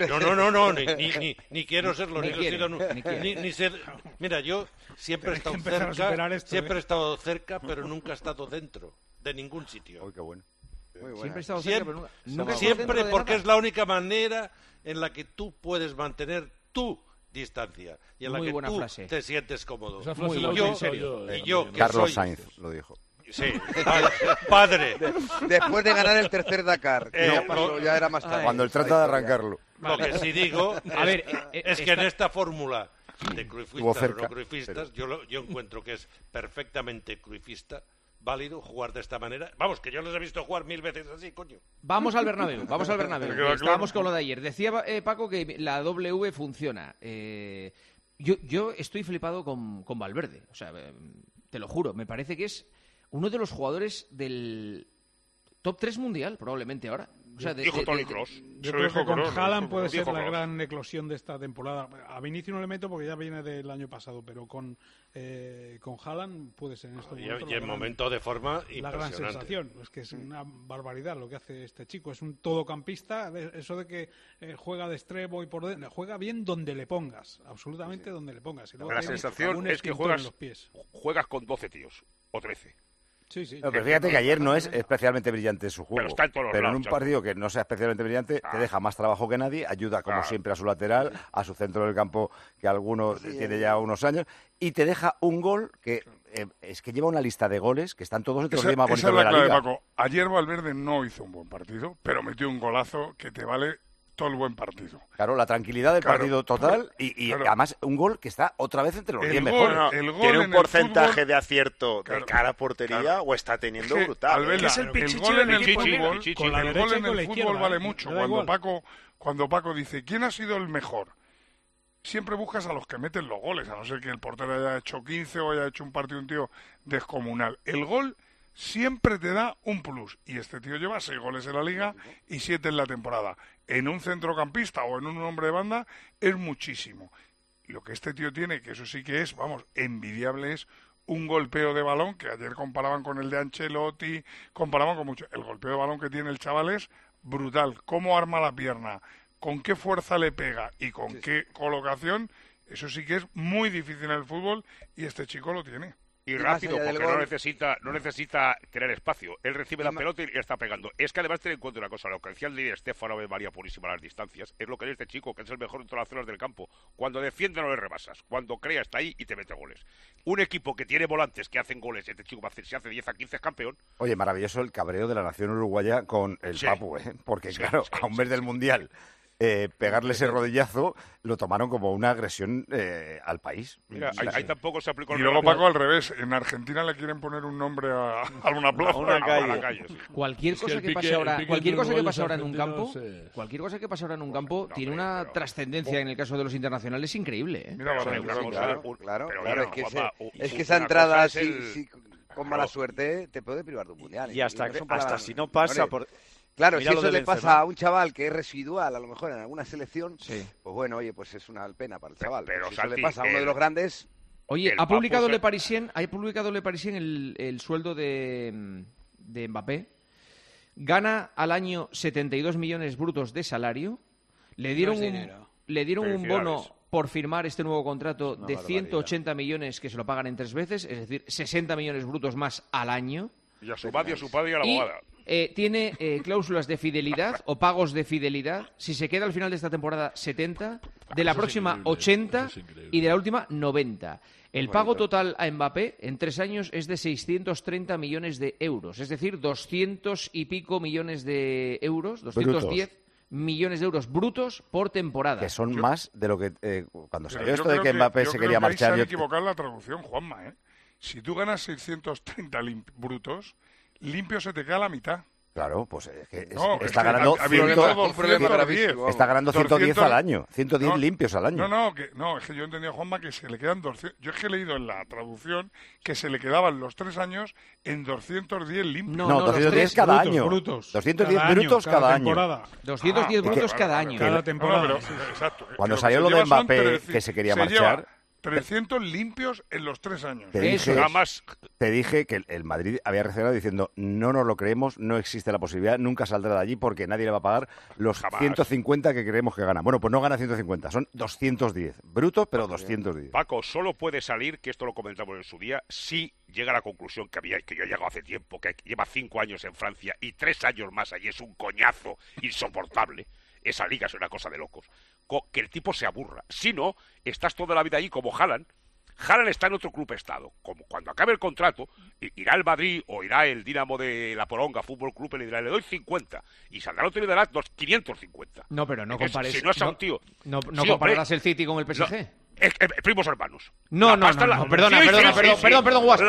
ni quiero serlo, ni ser... Mira, yo siempre he estado cerca, pero nunca he estado dentro de ningún sitio. Qué bueno. Siempre he estado cerca, pero nunca siempre porque es la única manera en la que tú puedes mantener tu distancia y en la que tú te sientes cómodo. Carlos Sainz lo dijo. Sí, padre. Después de ganar el tercer Dakar, que ya era más tarde. Cuando él trata de arrancarlo. Lo que sí digo es que en esta fórmula de cruifistas o no cruifistas, yo encuentro que es perfectamente cruifista, válido jugar de esta manera. Vamos, que yo les he visto jugar 1000 veces así, coño. Vamos al Bernabéu. Estábamos con lo de ayer. Decía Paco que la W funciona. Yo estoy flipado con Valverde. O sea, te lo juro, me parece que es uno de los jugadores del top 3 mundial, probablemente ahora. O sea, dijo Toni Kroos. Yo creo que con Haaland puede ser la gran eclosión de esta temporada. A Vinicius no le meto porque ya viene del año pasado, pero con Haaland puede ser en estos momentos. Y en momento de forma la gran sensación. Es que es una barbaridad lo que hace este chico. Es un todocampista. Eso de que juega de extremo y por dentro. Juega bien donde le pongas. Absolutamente donde le pongas. La sensación es que juegas con 12 tíos o 13. Sí. No, pero fíjate que ayer no es especialmente brillante su juego. Pero en un partido que no sea especialmente brillante, te deja más trabajo que nadie, ayuda como siempre a su lateral, a su centro del campo, que algunos tiene ya unos años, y te deja un gol que es que lleva una lista de goles que están todos entre los 10 más bonitos de la liga. Paco. Ayer Valverde no hizo un buen partido, pero metió un golazo que te vale todo el buen partido. Claro, la tranquilidad del partido total y además un gol que está otra vez entre los 10 mejores. ¿Tiene un porcentaje de acierto de cara a portería o está teniendo brutal? El gol en el fútbol vale mucho. Cuando Paco dice, ¿quién ha sido el mejor? Siempre buscas a los que meten los goles, a no ser que el portero haya hecho 15 o haya hecho un partido un tío descomunal. El gol siempre te da un plus. Y este tío lleva 6 goles en la liga y 7 en la temporada. En un centrocampista o en un hombre de banda es muchísimo. Lo que este tío tiene, que eso sí que es, envidiable, es un golpeo de balón, que ayer comparaban con el de Ancelotti, comparaban con mucho. El golpeo de balón que tiene el chaval es brutal. Cómo arma la pierna, con qué fuerza le pega y con qué colocación, eso sí que es muy difícil en el fútbol y este chico lo tiene. Y rápido, porque no necesita tener espacio. Él recibe la pelota y está pegando. Es que además ten en cuenta una cosa, lo que decía el de Stefano de María Purísima a las distancias, es lo que es este chico, que es el mejor en todas las zonas del campo. Cuando defiende no le rebasas, cuando crea está ahí y te mete goles. Un equipo que tiene volantes que hacen goles, este chico si hace 10 a 15 es campeón. Oye, maravilloso el cabreo de la nación uruguaya con el Papu, porque claro, a un mes del Mundial... pegarle ese rodillazo lo tomaron como una agresión al país. Mira, ahí tampoco se aplicó. Y luego Paco al revés, en Argentina le quieren poner un nombre a una plaza, a una calle. Cualquier cosa que pase ahora en un campo, tiene una trascendencia en el caso de los internacionales increíble. Mira, claro, es que esa entrada así con mala suerte te puede privar de un mundial. Y hasta si no pasa por... Claro, si eso le pasa a un chaval que es residual, a lo mejor en alguna selección, pues bueno, oye, pues es una pena para el chaval. Pero si eso le pasa a uno de los grandes... Oye, ha publicado Le Parisien el sueldo de Mbappé. Gana al año 72 millones brutos de salario. Le dieron un bono por firmar este nuevo contrato de 180 millones que se lo pagan en 3 veces, es decir, 60 millones brutos más al año. Y a su padre, a su padre y a la abogada. Tiene cláusulas de fidelidad o pagos de fidelidad. Si se queda al final de esta temporada, 70. De la próxima, 80. Y de la última, 90. El pago total a Mbappé en 3 años es de 630 millones de euros. Es decir, 200 y pico millones de euros. 210 millones de euros brutos por temporada. Que son más de lo que... cuando salió esto de que Mbappé se quería marchar... Yo creo que equivocar la traducción, Juanma, Si tú ganas 630 brutos... limpio se te queda la mitad. Claro, pues está ganando 110 al año, 110 limpios al año. Es que yo entendía, Juanma, que se le quedan 200. Yo es que he leído en la traducción que se le quedaban los 3 años en 210 limpios. No, 210 cada año. Brutos. 210 brutos cada año. 210 brutos cada año. Cada temporada. Exacto. Cuando salió lo de Mbappé, que se quería marchar... 300 limpios en los 3 años. Te dije que el Madrid había reaccionado diciendo no nos lo creemos, no existe la posibilidad, nunca saldrá de allí porque nadie le va a pagar los 150 que creemos que gana. Bueno, pues no gana 150, son 210. Brutos, pero 210. Paco, solo puede salir, que esto lo comentamos en su día, si llega a la conclusión que yo he llegado hace tiempo, que lleva 5 años en Francia y 3 años más allí, es un coñazo insoportable. Esa liga es una cosa de locos. Que el tipo se aburra. Si no, estás toda la vida allí como Haaland. Haaland está en otro club estado. Como cuando acabe el contrato, irá al Madrid o irá el Dinamo de La Poronga Fútbol Club y le dirá, le doy 50. Y saldrá otro y le dará 550. No, pero no compares. Si no es a un tío. No compararás el City con el PSG. Primos hermanos. No, perdona, Guas.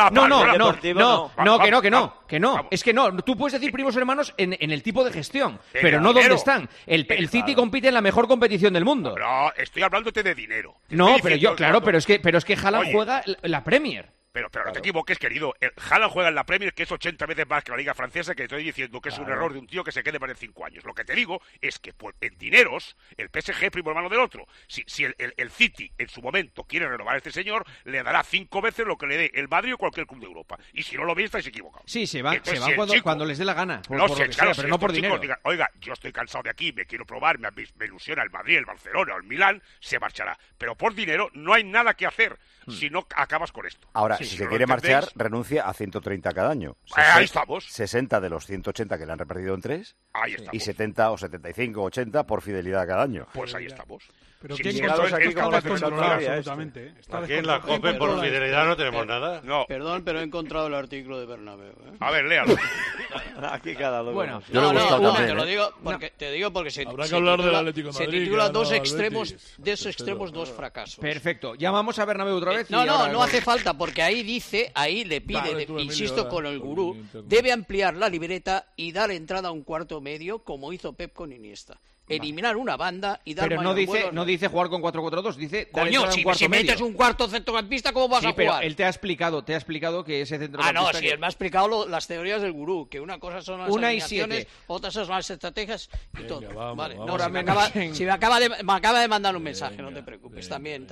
Que no. Es que no, tú puedes decir primos hermanos en el tipo de gestión, pero no dónde están. El City compite en la mejor competición del mundo. No, estoy hablándote de dinero. No, pero es que Haaland juega la Premier. Pero no te equivoques, querido. Haaland juega en la Premier, que es 80 veces más que la Liga Francesa, que estoy diciendo que es un error de un tío que se quede más de 5 años. Lo que te digo es que pues, en dineros, el PSG es primo hermano del otro. Si el City, en su momento, quiere renovar a este señor, le dará 5 veces lo que le dé el Madrid o cualquier club de Europa. Y si no lo ve, estáis equivocados. Sí, se van cuando les dé la gana. Pero no por dinero. Digan, oiga, yo estoy cansado de aquí, me quiero probar, me ilusiona el Madrid, el Barcelona o el Milán, se marchará. Pero por dinero no hay nada que hacer si no acabas con esto. Ahora, si se quiere marchar, renuncia a 130 cada año. Ahí estamos. 60 de los 180 que le han repartido en 3. Ahí estamos. Y 70 o 75 o 80 por fidelidad cada año. Pues ahí estamos. Pero ¿quién absolutamente? Aquí en la COPE por fidelidad no tenemos nada. No. Perdón, pero he encontrado el artículo de Bernabéu. A ver, léalo. Aquí cada uno. Bueno, te digo porque se titula Dos extremos, dos fracasos. Perfecto. ¿Llamamos a Bernabéu otra vez? No hace falta, porque ahí le pide, insisto con el gurú, debe ampliar la libreta y dar entrada a un cuarto medio, como hizo Pep con Iniesta. Eliminar una banda y dar pero no dice jugar con 4-4-2, dice coño, si metes un cuarto centrocampista, ¿cómo vas a jugar? Pero él te ha explicado que ese centrocampista... él me ha explicado las teorías del gurú, que una cosa son las alineaciones, otras son las estrategias y todo. Vale, me acaba de mandar un mensaje, no te preocupes, también.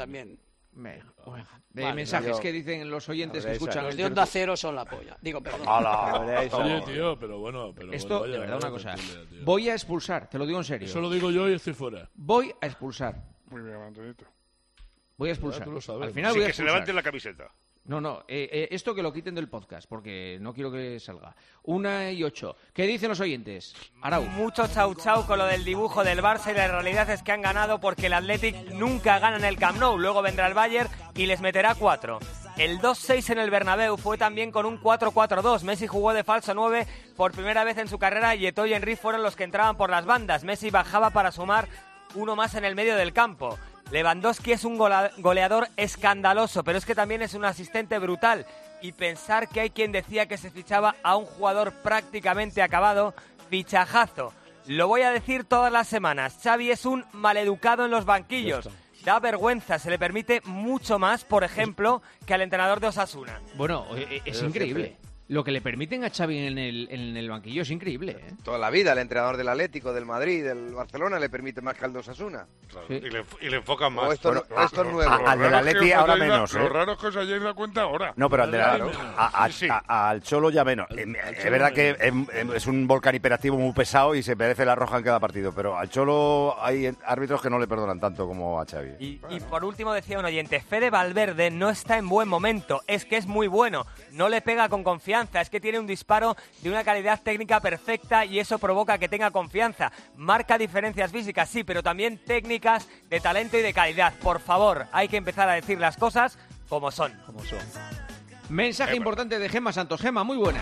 Mensajes que dicen los oyentes que escuchan. Los de Onda Cero son la polla. Digo, perdón. Oye, tío, pero bueno. Esto, de verdad, una cosa. Voy a expulsar, te lo digo en serio. Eso lo digo yo y estoy fuera. Voy a expulsar. Muy bien, Antonito. Voy a expulsar. Al final que se levanten la camiseta. No, esto que lo quiten del podcast, porque no quiero que salga. 1:08. ¿Qué dicen los oyentes? Arau. Mucho chau con lo del dibujo del Barça y la realidad es que han ganado porque el Athletic nunca gana en el Camp Nou. Luego vendrá el Bayern y les meterá 4. El 2-6 en el Bernabéu fue también con un 4-4-2. Messi jugó de falso 9 por primera vez en su carrera y Eto'o y Henry fueron los que entraban por las bandas. Messi bajaba para sumar uno más en el medio del campo. Lewandowski es un goleador escandaloso, pero es que también es un asistente brutal. Y pensar que hay quien decía que se fichaba a un jugador prácticamente acabado, fichajazo. Lo voy a decir todas las semanas. Xavi es un maleducado en los banquillos. Da vergüenza, se le permite mucho más, por ejemplo, que al entrenador de Osasuna. Bueno, es increíble. Lo que le permiten a Xavi en el banquillo es increíble, ¿eh? Toda la vida, el entrenador del Atlético, del Madrid, del Barcelona le permite más que al de Osasuna. Claro. Sí. Y le enfocan más. Esto es nuevo. Al del Atleti ahora menos, Lo raro es que os hayáis dado cuenta ahora. No, pero al Cholo ya menos. Es verdad que es un volcán hiperactivo muy pesado y se merece la roja en cada partido, pero al Cholo hay árbitros que no le perdonan tanto como a Xavi. Y por último decía un oyente, Fede Valverde no está en buen momento, es que es muy bueno, no le pega con confianza. Es que tiene un disparo de una calidad técnica perfecta y eso provoca que tenga confianza. Marca diferencias físicas, sí, pero también técnicas de talento y de calidad. Por favor, hay que empezar a decir las cosas como son. Mensaje importante de Gemma Santos. Gemma, muy buenas.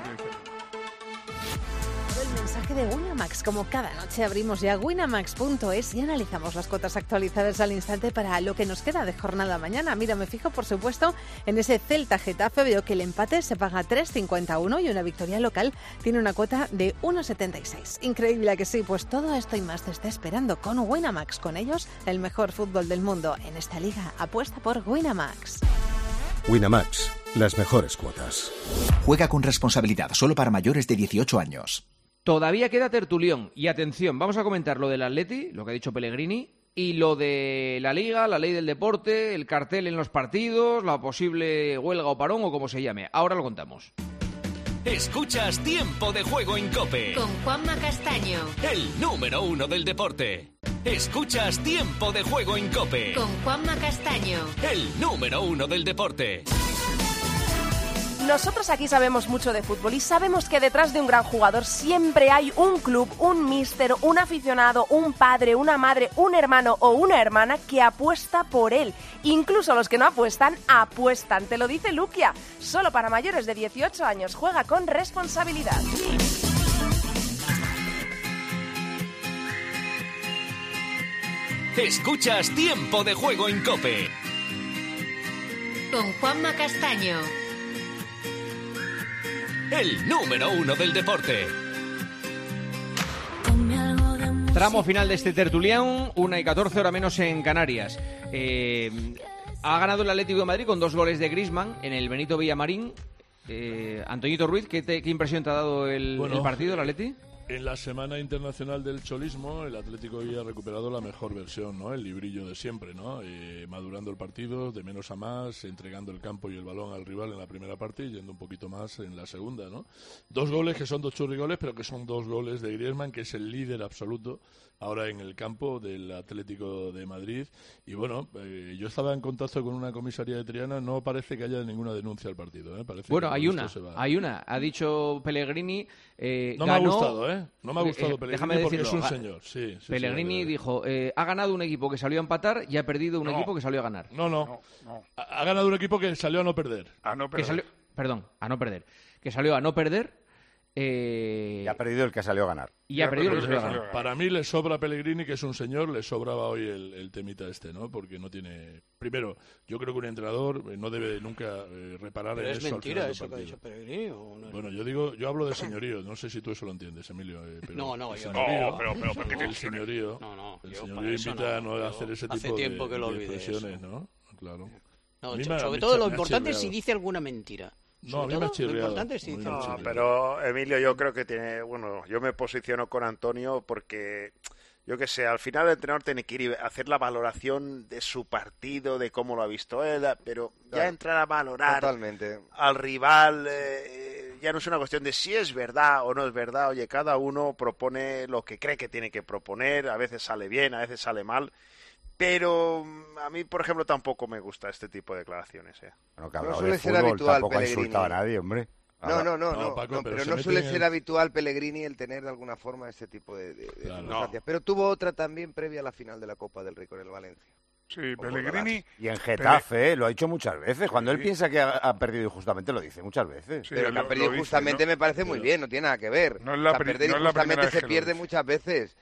De Winamax, como cada noche abrimos ya winamax.es y analizamos las cuotas actualizadas al instante para lo que nos queda de jornada mañana. Mira, me fijo por supuesto en ese Celta Getafe, veo que el empate se paga 3,51 y una victoria local tiene una cuota de 1,76. Increíble que sí, pues todo esto y más te está esperando con Winamax, con ellos el mejor fútbol del mundo. En esta liga apuesta por Winamax. Winamax, las mejores cuotas. Juega con responsabilidad, solo para mayores de 18 años. Todavía queda tertulión y atención, vamos a comentar lo del Atleti, lo que ha dicho Pellegrini y lo de la Liga, la ley del deporte, el cartel en los partidos, la posible huelga o parón o como se llame. Ahora lo contamos. Escuchas Tiempo de Juego en COPE. Con Juanma Castaño. El número 1 del deporte. Escuchas Tiempo de Juego en COPE. Con Juanma Castaño. El número 1 del deporte. Nosotros aquí sabemos mucho de fútbol y sabemos que detrás de un gran jugador siempre hay un club, un míster, un aficionado, un padre, una madre, un hermano o una hermana que apuesta por él. Incluso los que no apuestan, apuestan. Te lo dice Luquia. Solo para mayores de 18 años. Juega con responsabilidad. Escuchas Tiempo de Juego en COPE. Con Juanma Castaño. El número 1 del deporte. Tramo final de este tertulión, 1:14, hora menos en Canarias. Ha ganado el Atlético de Madrid con 2 goles de Griezmann en el Benito Villamarín. Antoñito Ruiz, ¿qué impresión te ha dado el partido, el Atleti? En la Semana Internacional del Cholismo, el Atlético había recuperado la mejor versión, ¿no? El librillo de siempre, ¿no? Madurando el partido, de menos a más, entregando el campo y el balón al rival en la primera parte y yendo un poquito más en la segunda, ¿no? 2 goles que son 2 churrigoles, pero que son 2 goles de Griezmann, que es el líder absoluto ahora en el campo del Atlético de Madrid. Y bueno, yo estaba en contacto con una comisaría de Triana, no parece que haya ninguna denuncia al partido, ¿eh? Parece bueno, que hay una. Ha dicho Pellegrini... no ganó... me ha gustado, ¿eh? No me ha gustado Pellegrini déjame porque decirlo, es un señor. Sí, Pellegrini dijo, ha ganado un equipo que salió a empatar y ha perdido un equipo que salió a ganar. No. Ha ganado un equipo que salió a no perder. A no perder. A no perder. Que salió a no perder. Y ha perdido el que salió a ganar. Para mí le sobra a Pellegrini, que es un señor, le sobraba hoy el temita este, ¿no? Porque no tiene... Primero, yo creo que un entrenador no debe nunca reparar en eso. ¿Es mentira eso que ha dicho Pellegrini? ¿O no? Bueno, yo hablo de señorío, no sé si tú eso lo entiendes, Emilio. Pero no, pero el señorío invita a no hacer ese tipo de expresiones, ¿no? Claro. No, sobre todo lo importante es si dice alguna mentira. No, a mí me ha chirriado. Pero Emilio, yo creo que tiene... Bueno, yo me posiciono con Antonio porque, yo qué sé, al final el entrenador tiene que ir a hacer la valoración de su partido, de cómo lo ha visto él, pero ya entrar a valorar al rival... ya no es una cuestión de si es verdad o no es verdad. Oye, cada uno propone lo que cree que tiene que proponer, a veces sale bien, a veces sale mal. Pero a mí, por ejemplo, tampoco me gusta este tipo de declaraciones. Bueno, que no suele ser habitual, tampoco ha insultado a nadie, hombre. No, Paco, pero no suele ser habitual Pellegrini el tener de alguna forma este tipo de circunstancias. Pero tuvo otra también previa a la final de la Copa del Rey con el Valencia. Sí, Pellegrini... Y en Getafe, lo ha hecho muchas veces. Cuando él piensa que ha perdido injustamente, lo dice muchas veces. Sí, pero que ha perdido justamente me parece muy bien, no tiene nada que ver. No es la perder injustamente se pierde muchas veces.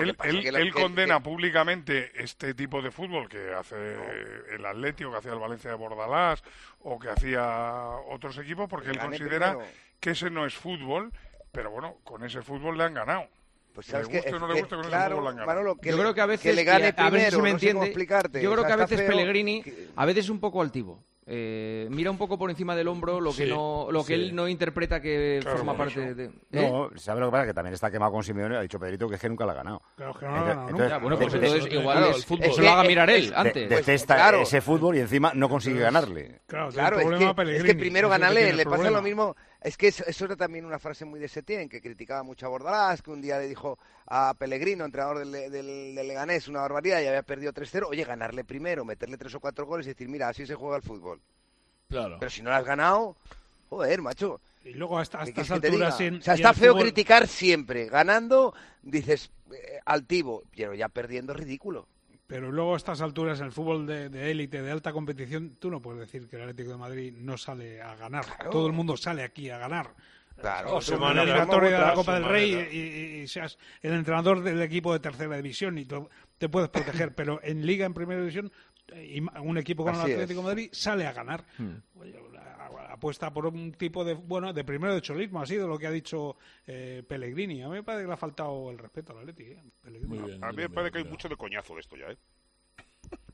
Él condena públicamente este tipo de fútbol que hace el Atlético, que hacía el Valencia de Bordalás o que hacía otros equipos, porque él considera que ese no es fútbol, pero bueno, con ese fútbol le han ganado. Pues sabes que no le gusta, con ese fútbol le han ganado. Manolo, yo creo que a veces, le gane primero, a ver si me entiende, explicarte. Yo creo que a veces Pellegrini, a veces es un poco altivo. Mira un poco por encima del hombro lo que que él no interpreta que forma parte de... No, ¿sabe lo que pasa? Que también está quemado con Simeone. Ha dicho Pedrito que es que nunca la ha ganado. Claro, que no la ha ganado nunca. Bueno, pues entonces igual es fútbol. Eso lo haga mirar él antes. Detesta ese fútbol y encima no consigue ganarle. Claro, es que primero ganarle le pasa lo mismo. Es que eso era también una frase muy de Setién, que criticaba mucho a Bordalás, que un día le dijo a Pellegrino, entrenador del Leganés, una barbaridad, y había perdido 3-0. Oye, ganarle primero, meterle 3 o 4 goles y decir, mira, así se juega el fútbol. Claro. Pero si no lo has ganado, joder, macho. Y luego hasta estas alturas... O sea, está feo criticar siempre. Ganando, dices, altivo, pero ya perdiendo, ridículo. Pero luego a estas alturas, en el fútbol de élite, de alta competición, tú no puedes decir que el Atlético de Madrid no sale a ganar. Claro. Todo el mundo sale aquí a ganar. Claro, su manera, la eliminatoria de la Copa del Rey y seas el entrenador del equipo de tercera división y te puedes proteger, pero en Liga, en Primera División, un equipo como el Atlético de Madrid sale a ganar. Oye, apuesta por un tipo de primero de cholismo, ha sido lo que ha dicho Pellegrini. A mí me parece que le ha faltado el respeto al Atlético. A mí me parece que hay mucho de coñazo de esto ya,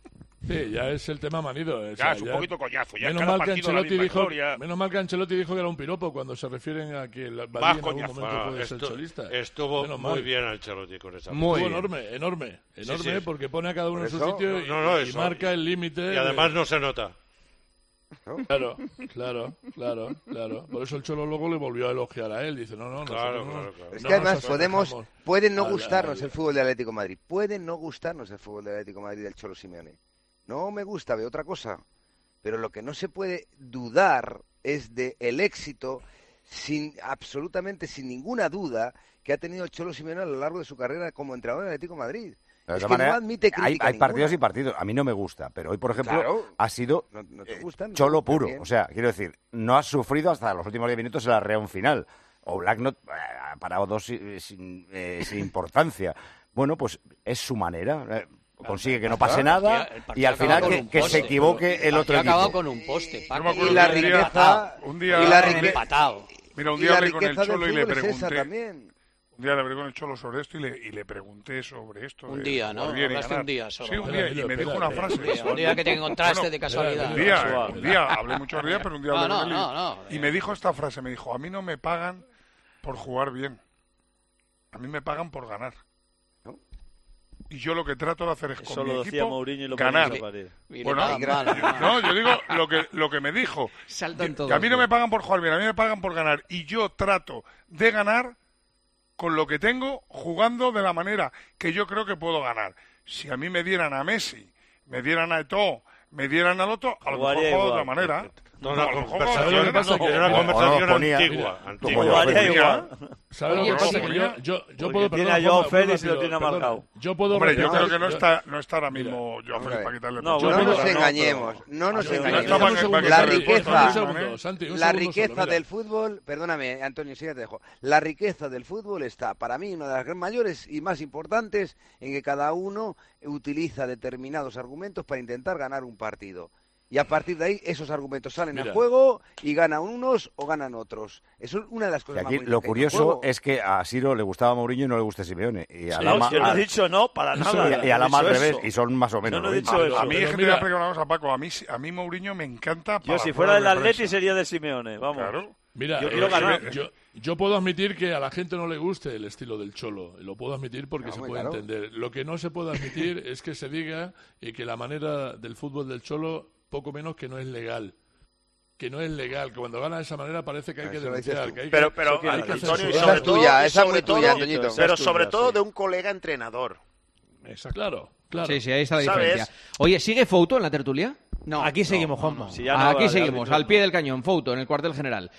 Sí, ya es el tema manido. Ya es un poquito coñazo. Ya menos mal que Ancelotti dijo que era un piropo cuando se refieren a que el Badí en algún momento puede ser cholista. Estuvo muy bien Ancelotti con esa. Estuvo enorme, sí. Porque pone a cada uno en su sitio y marca el límite. Y además no se nota. Claro. Por eso el Cholo luego le volvió a elogiar a él. Dice, no. Claro. Es que además puede no gustarnos el fútbol del Atlético de Madrid. Puede no gustarnos el fútbol del Atlético de Madrid del Cholo Simeone. No me gusta, veo otra cosa. Pero lo que no se puede dudar es de el éxito, absolutamente sin ninguna duda, que ha tenido el Cholo Simeone a lo largo de su carrera como entrenador del Atlético de Madrid. De es que manera, no admite crítica hay partidos y partidos. A mí no me gusta, pero hoy, por ejemplo, ha sido Cholo puro. O sea, quiero decir, no ha sufrido hasta los últimos 10 minutos en la reunión final. O Black ha parado dos sin importancia. Bueno, pues es su manera. Consigue que no pase nada y al final que se equivoque el otro equipo. Ha acabado con un poste. Y la riqueza... empatado. Mira, un día hablé con el Cholo y le pregunté... Un día le hablé con el Cholo sobre esto y le pregunté sobre esto. Un día, ¿no? Hablaste un día solo. Sí, un día, y me dijo una frase. Un día que te encontraste de casualidad. Un día, hablé muchos días, pero un día hablé con él. Y me dijo esta frase, me dijo, a mí no me pagan por jugar bien. A mí me pagan por ganar. Y yo lo que trato de hacer es con mi equipo ganar. Bueno, no, yo digo lo que me dijo. Que a mí no me pagan por jugar bien, a mí me pagan por ganar. Y yo trato de ganar con lo que tengo, jugando de la manera que yo creo que puedo ganar. Si a mí me dieran a Messi, me dieran a Eto'o, me dieran al otro, a lo mejor juego de otra manera. Una conversación antigua. ¿Sabes lo que pasa? Que yo puedo... Tiene a Joao Félix y lo tiene marcado. Hombre, yo creo que no está ahora mismo Joao Félix para quitarle... No nos engañemos. La riqueza del fútbol... Perdóname, Antonio, sí ya te dejo. La riqueza del fútbol está, para mí, una de las mayores y más importantes en que cada uno utiliza determinados argumentos para intentar ganar un partido. Y a partir de ahí, esos argumentos salen al juego y ganan unos o ganan otros. Eso es una de las cosas más bonitas. Lo curioso es que a Siro le gustaba Mourinho y no le gusta Simeone. Y a Lama, yo no he dicho no, para nada. Y a Lama al revés, y son más o menos. No he dicho eso. A mí es que te voy a explicar una cosa, Paco. A mí Mourinho me encanta. Yo si fuera del Atleti sería de Simeone, vamos. Claro. Mira, yo quiero ganar. Yo puedo admitir que a la gente no le guste el estilo del Cholo. Lo puedo admitir porque se puede entender. Lo que no se puede admitir es que se diga que la manera del fútbol del Cholo poco menos que no es legal. Que no es legal, que cuando gana de esa manera parece que hay que denunciar. Pero Antonio, esa es muy tuya, Antoñito. Pero sobre todo de un colega entrenador. Exacto. Claro. Sí, ahí está la diferencia. Oye, ¿sigue Fouto en la tertulia? No. Aquí seguimos, Juanma. Aquí seguimos, al pie del cañón, Fouto, en el cuartel general.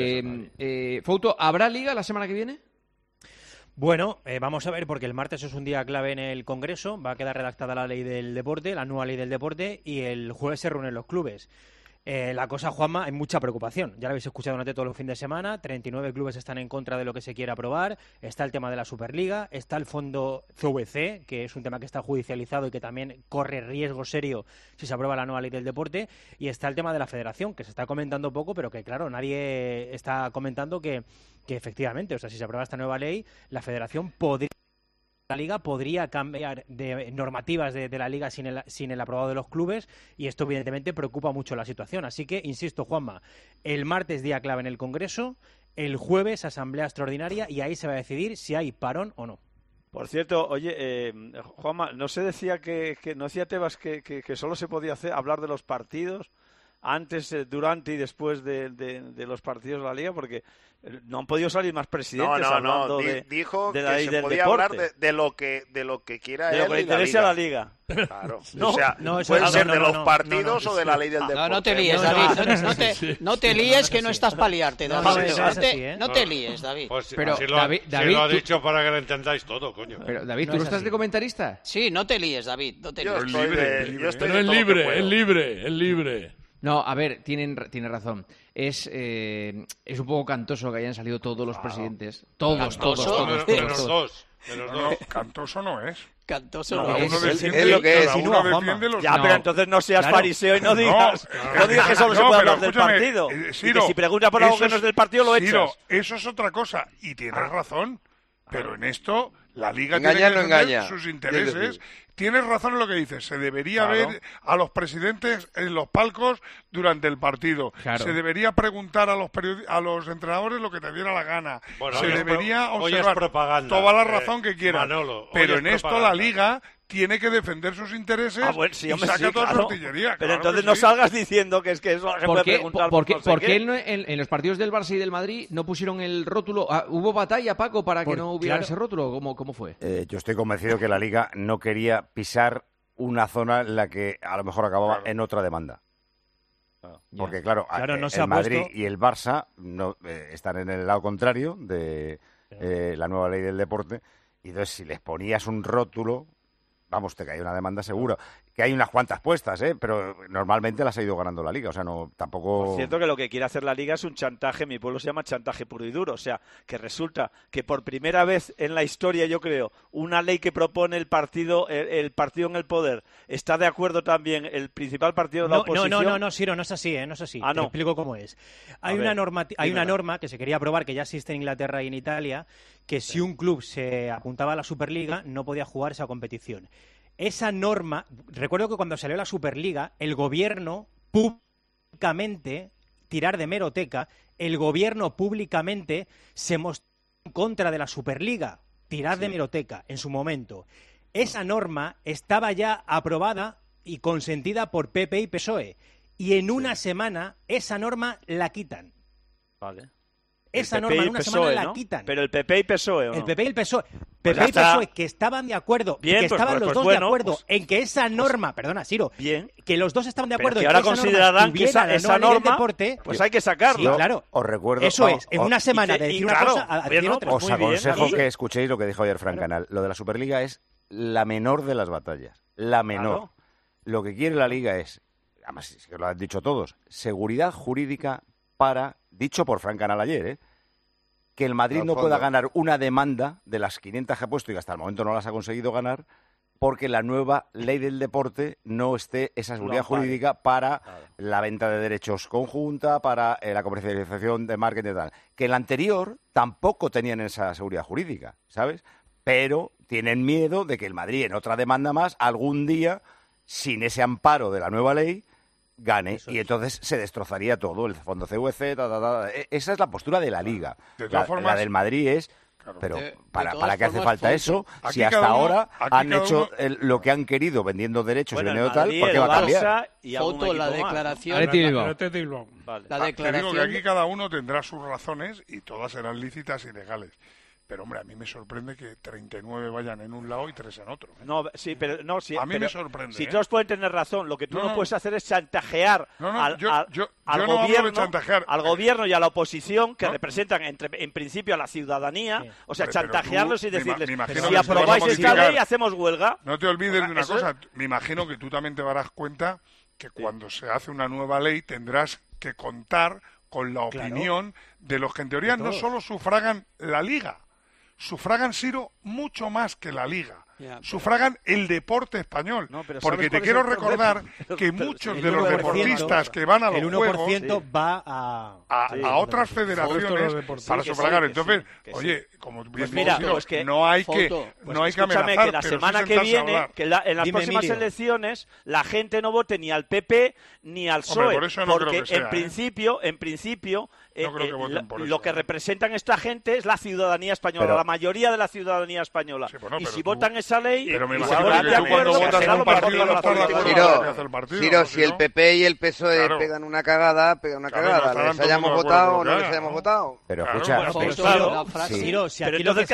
Fouto, ¿habrá liga la semana que viene? Bueno, vamos a ver, porque el martes es un día clave en el Congreso, va a quedar redactada la ley del deporte, la nueva ley del deporte, y el jueves se reúnen los clubes. La cosa, Juanma, hay mucha preocupación. Ya lo habéis escuchado durante todo el fin de semana. 39 clubes están en contra de lo que se quiere aprobar. Está el tema de la Superliga. Está el fondo CVC, que es un tema que está judicializado y que también corre riesgo serio si se aprueba la nueva ley del deporte. Y está el tema de la federación, que se está comentando poco, pero que, claro, nadie está comentando que efectivamente, o sea, si se aprueba esta nueva ley, la federación podría... La Liga podría cambiar de normativas de la Liga sin el aprobado de los clubes, y esto evidentemente preocupa mucho la situación. Así que, insisto, Juanma, el martes día clave en el Congreso, el jueves asamblea extraordinaria, y ahí se va a decidir si hay parón o no. Por cierto, oye, Juanma, ¿no se decía no decía Tebas que solo se podía hablar de los partidos antes, durante y después de los partidos de la Liga? Porque no han podido salir más presidentes hablando dijo de la ley que se del podía deporte. hablar de lo que quiera de él lo que le interese a la Liga. Claro. O sea, puede ser de los partidos o de la ley del deporte. No te líes, David. No te líes, que no estás para liarte, David. No te líes, David. Pues, pero si lo ha dicho para que lo entendáis todo, coño. Pero, David, ¿tú no estás de comentarista? Sí, no te líes, David. No te líes. Pero es libre. No, a ver, tiene razón. Es un poco cantoso que hayan salido todos los presidentes. Todos. Menos dos. Cantoso no es. Cantoso no es. Es lo que es. Ya, pero entonces no seas fariseo y no digas que solo se puede hablar del partido. Y que si pregunta por algo que no es del partido lo echas. Eso es otra cosa. Y tienes razón. Pero en esto la Liga Engañar tiene que no defender engaña. sus intereses. Tienes razón en lo que dices. Se debería ver a los presidentes en los palcos durante el partido. Claro. Se debería preguntar a los entrenadores lo que te diera la gana. Bueno, se debería observar propaganda, toda la razón que quieran. Manolo, pero hoy en es esto propaganda. la Liga tiene que defender sus intereses y saca toda su artillería. Pero claro entonces que no sí. salgas diciendo que es que eso se puede preguntar ¿Por qué no sé qué? en los partidos del Barça y del Madrid no pusieron el rótulo? ¿Hubo batalla, Paco, para que no hubiera ese rótulo? ¿Cómo fue? Yo estoy convencido que la Liga no quería pisar una zona en la que a lo mejor acababa en otra demanda. Porque, claro, no se el ha Madrid puesto... y el Barça están en el lado contrario de la nueva ley del deporte. Y entonces, si les ponías un rótulo, vamos, te caía una demanda segura. Que hay unas cuantas puestas, pero normalmente las ha ido ganando la Liga. O sea, no tampoco... Por cierto que lo que quiere hacer la Liga es un chantaje, mi pueblo se llama chantaje puro y duro. O sea, que resulta que por primera vez en la historia, yo creo, una ley que propone el partido en el poder, está de acuerdo también el principal partido de la oposición. No, Ciro, no es así, no es así. Ah, no. Te explico cómo es. Hay una norma que se quería aprobar, que ya existe en Inglaterra y en Italia, que si un club se apuntaba a la Superliga, no podía jugar esa competición. Esa norma, recuerdo que cuando salió la Superliga, el gobierno públicamente, tirar de hemeroteca, el gobierno públicamente se mostró en contra de la Superliga, tirar de hemeroteca en su momento. Esa norma estaba ya aprobada y consentida por PP y PSOE, y en una semana esa norma la quitan. Vale. Esa norma en una semana la quitan. Pero el PP y PSOE, ¿o no? El PP y el PSOE. Pues PP y ya está. PSOE que estaban de acuerdo, Bien, que pues, estaban pues, los pues dos bueno, de acuerdo pues, en que esa norma, perdona, Ciro, que los dos estaban de Pero acuerdo que en ahora que esa norma considerarán que estuviera esa en la nueva ley del norma, deporte, pues hay que sacarlo. Sí, claro. Os recuerdo... Eso es, en una semana de decir una cosa a decir otra. Os aconsejo que escuchéis lo que dijo ayer Fran Canal. Lo de la Superliga es la menor de las batallas. La menor. Claro. Lo que quiere la Liga es, además es que lo han dicho todos, seguridad jurídica para, dicho por Fran Canal ayer, que el Madrid no pueda ganar una demanda de las 500 que ha puesto y que hasta el momento no las ha conseguido ganar porque la nueva ley del deporte no esté esa seguridad jurídica para la venta de derechos conjunta, para la comercialización de marketing y tal. Que el anterior tampoco tenían esa seguridad jurídica, ¿sabes? Pero tienen miedo de que el Madrid en otra demanda más algún día, sin ese amparo de la nueva ley, gane, y entonces se destrozaría todo, el fondo CVC, esa es la postura de la Liga. De todas formas, la del Madrid es, pero ¿para qué hace falta eso? Aquí Si hasta ahora han hecho uno... lo que han querido vendiendo derechos y vendiendo tal, Madrid, ¿por qué va a cambiar? Foto, la declaración. Vale. La declaración. Te digo que aquí cada uno tendrá sus razones y todas serán lícitas y legales. Pero, hombre, a mí me sorprende que 39 vayan en un lado y 3 en otro. No, sí, pero no, sí, a mí pero me sorprende. Si todos pueden tener razón, lo que tú no puedes hacer es chantajear al gobierno, al gobierno y a la oposición que representan en principio a la ciudadanía, o sea, chantajearlos y decirles si aprobáis esta ley hacemos huelga. No te olvides de una cosa, me imagino que tú también te darás cuenta que cuando se hace una nueva ley tendrás que contar con la opinión de los que en teoría no solo sufragan la Liga, sufragan, Ciro, mucho más que la Liga. Sufragan el deporte español. Porque te quiero recordar que muchos de los deportistas que van a los Juegos... El 1% va a otras federaciones para sufragar. Entonces, oye, como bien no hay que amenazar, que la semana que viene, que en las próximas elecciones, la gente no vote ni al PP ni al PSOE. Porque en principio, lo que representan esta gente es la ciudadanía española, la mayoría de la ciudadanía española. Y si votan esa ley, pero me imagino que tú cuando votas a un partido no estás de acuerdo. Ciro, si el PP y el PSOE pegan una cagada, les hayamos votado o no les hayamos votado. Pero escucha, Ciro, si aquí lo que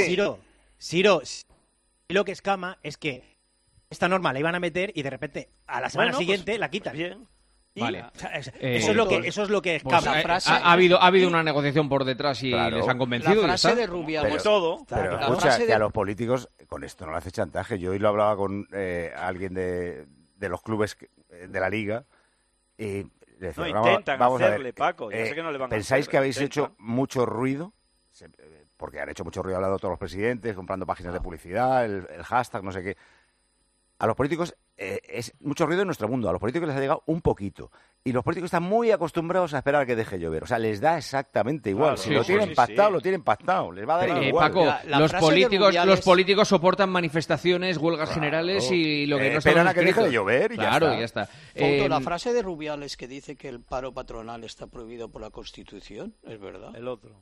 lo que escama es que esta norma la iban a meter y de repente a la semana siguiente la quitan. Bien. Vale. Eso es lo que escama. Ha habido una negociación por detrás y les han convencido. La frase de Rubiales. Pero escucha, que a los políticos con esto no le hace chantaje. Yo hoy lo hablaba con alguien de los clubes de la Liga y le decía, intentan vamos hacerle, a ver, Paco. Yo sé que no le van a ¿pensáis hacer, que habéis hecho mucho ruido? Porque han hecho mucho ruido, hablando todos los presidentes, comprando páginas de publicidad, el hashtag, no sé qué. a los políticos es mucho ruido en nuestro mundo. A los políticos les ha llegado un poquito. Y los políticos están muy acostumbrados a esperar a que deje llover. O sea, les da exactamente igual. Claro, si lo tienen pactado, lo tienen pactado. Les va a dar igual. Paco, los políticos soportan manifestaciones, huelgas generales y lo que no esperan a que deje de llover y ya está. La frase de Rubiales que dice que el paro patronal está prohibido por la Constitución, ¿es verdad? El otro.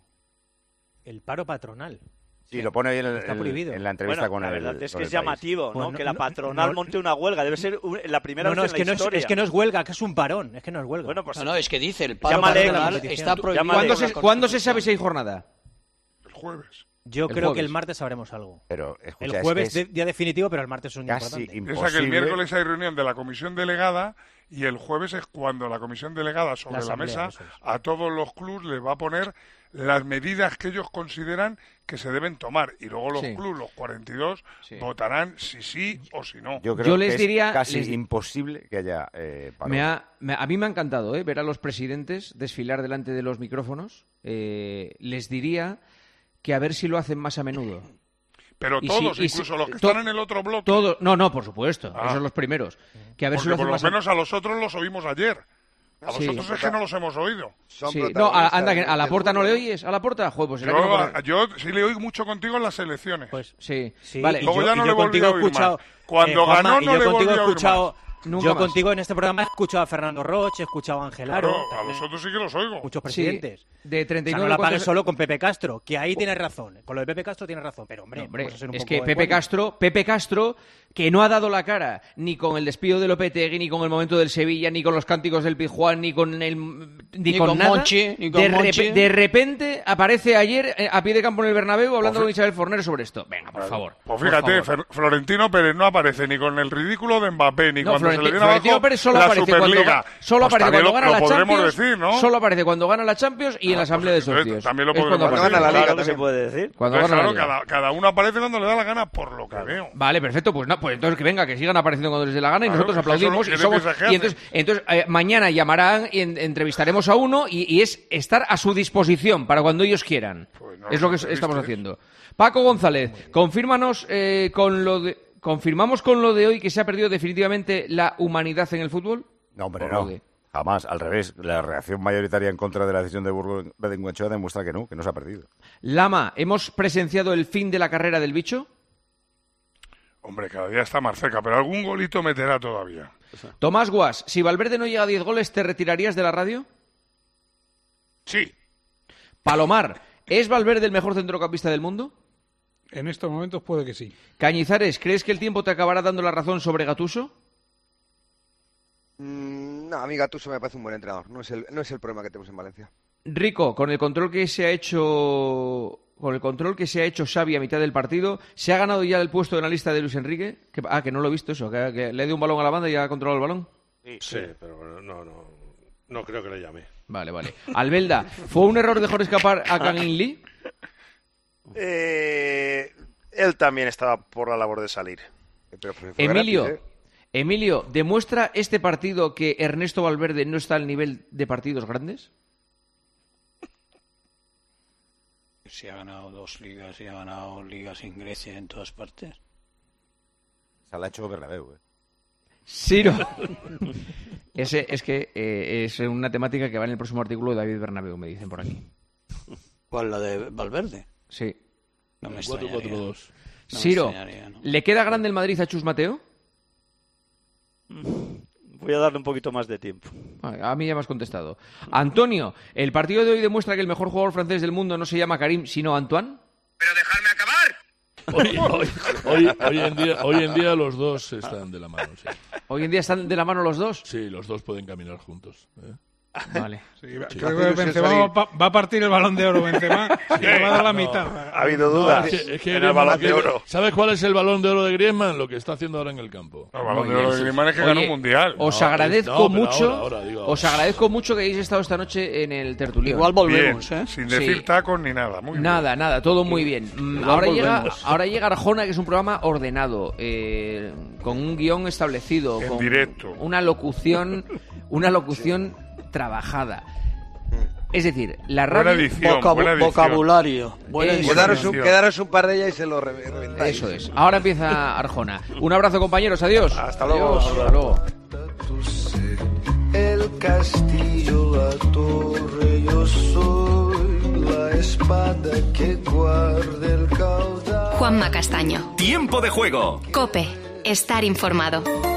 El paro patronal. Sí, lo pone ahí en la entrevista con la el verdad es que es País. llamativo, ¿no? Que la patronal monte una huelga. Debe ser la primera vez en la historia. Es que no es huelga, que es un parón. Es que no es huelga. Bueno, pues no, es que dice el paro patronal está prohibido. ¿Cuándo se sabe si hay jornada? El jueves. Yo creo que el martes sabremos algo. Pero, escucha, el jueves día definitivo, pero el martes es un día importante. Piensa que el miércoles hay reunión de la comisión delegada y el jueves es cuando la comisión delegada sobre la mesa a todos los clubes les va a poner las medidas que ellos consideran que se deben tomar y luego los clubes, los 42, votarán si sí o si no. Yo creo que es casi imposible que haya paro. A mí me ha encantado ver a los presidentes desfilar delante de los micrófonos. Les diría que a ver si lo hacen más a menudo. Pero todos, incluso los que están en el otro bloque. No, por supuesto, esos son los primeros. Que a ver si lo hacen por lo más menos a los otros los oímos ayer. A los otros es que no los hemos oído. No, anda, que a Laporta no le oyes. ¿A Laporta? Joder, pues yo sí le oí mucho contigo en las elecciones. Pues sí. Vale, luego ya no le volví a oír más. Cuando ganó no le volví a oír más. Yo contigo en este programa he escuchado a Fernando Roche, he escuchado a Ángel Aro. Claro, a los otros sí que los oigo. Muchos presidentes. De 39 no la pagues solo con Pepe Castro, que ahí tienes razón. Con lo de Pepe Castro tienes razón, pero hombre es que Pepe Castro, que no ha dado la cara ni con el despido de Lopetegui, ni con el momento del Sevilla, ni con los cánticos del Pizjuán, ni con nada. Monchi, de repente aparece ayer a pie de campo en el Bernabéu hablando con Isabel Fornero sobre esto. Venga, por favor. Pues fíjate, Florentino Pérez no aparece ni con el ridículo de Mbappé, ni cuando se le viene abajo Pérez solo la aparece Superliga. Solo aparece cuando gana la Champions. Decir, ¿no? Solo aparece cuando gana la Champions y en la Asamblea de Socios. También lo podemos cuando gana la Liga, se puede decir. Cada uno aparece cuando le da la gana, por lo que veo. Vale, perfecto. Pues entonces que venga, que sigan apareciendo cuando les dé la gana y nosotros aplaudimos. Mañana llamarán y entrevistaremos a uno y es estar a su disposición para cuando ellos quieran. Es lo que estamos haciendo. Paco González, confírmanos ¿confirmamos con lo de hoy que se ha perdido definitivamente la humanidad en el fútbol? No, hombre, no. Jamás. Al revés, la reacción mayoritaria en contra de la decisión de Burgos Bengoechea demuestra que no se ha perdido. Lama, ¿hemos presenciado el fin de la carrera del bicho? Hombre, cada día está más cerca, pero algún golito meterá todavía. Tomás Guas, si Valverde no llega a 10 goles, ¿te retirarías de la radio? Sí. Palomar, ¿es Valverde el mejor centrocampista del mundo? En estos momentos puede que sí. Cañizares, ¿crees que el tiempo te acabará dando la razón sobre Gattuso? No, a mí Gattuso me parece un buen entrenador. No es el problema que tenemos en Valencia. Rico, con el control que se ha hecho Xavi a mitad del partido, ¿se ha ganado ya el puesto en la lista de Luis Enrique? Que no lo he visto eso, que le dio un balón a la banda y ha controlado el balón. Sí, pero no creo que le llame. Vale. Albelda, ¿fue un error dejar escapar a Kang-in Lee? Él también estaba por la labor de salir. Pero fue Emilio, ¿demuestra este partido que Ernesto Valverde no está al nivel de partidos grandes? Si ha ganado 2 ligas y ha ganado ligas en Grecia en todas partes. Se la ha hecho Bernabéu, Ciro. Es una temática que va en el próximo artículo de David Bernabéu, me dicen por aquí. ¿Cuál, la de Valverde? Sí. No me extrañaría. No Ciro, ¿le queda grande el Madrid a Chus Mateo? Voy a darle un poquito más de tiempo. A mí ya me has contestado. Antonio, ¿el partido de hoy demuestra que el mejor jugador francés del mundo no se llama Karim, sino Antoine? ¡Pero dejadme acabar! Hoy en día los dos están de la mano, sí. ¿Hoy en día están de la mano los dos? Sí, los dos pueden caminar juntos. Vale. Sí, creo que Benzema va a partir el Balón de Oro. Benzema y le va a dar la mitad. Ha habido dudas es que en el Balón de Oro. ¿Sabes cuál es el Balón de Oro de Griezmann? Lo que está haciendo ahora en el campo. El Balón de Oro de Griezmann es que ganó un Mundial. Os agradezco mucho que hayáis estado esta noche en el tertulión. Igual volvemos, bien, sin decir tacos ni nada. Muy nada, todo muy bien. Ahora llega Arjona, que es un programa ordenado, con un guión establecido, con directo, una locución trabajada. Es decir, la radio... Vocabulario. Quedaros un par de ellas y se lo reventáis. Eso es. Ahora empieza Arjona. Un abrazo, compañeros. Adiós. Hasta luego. Hasta luego. El castillo, la torre, yo soy la espada que guarda el caudal. Juanma Castaño. Tiempo de juego. COPE. Estar informado.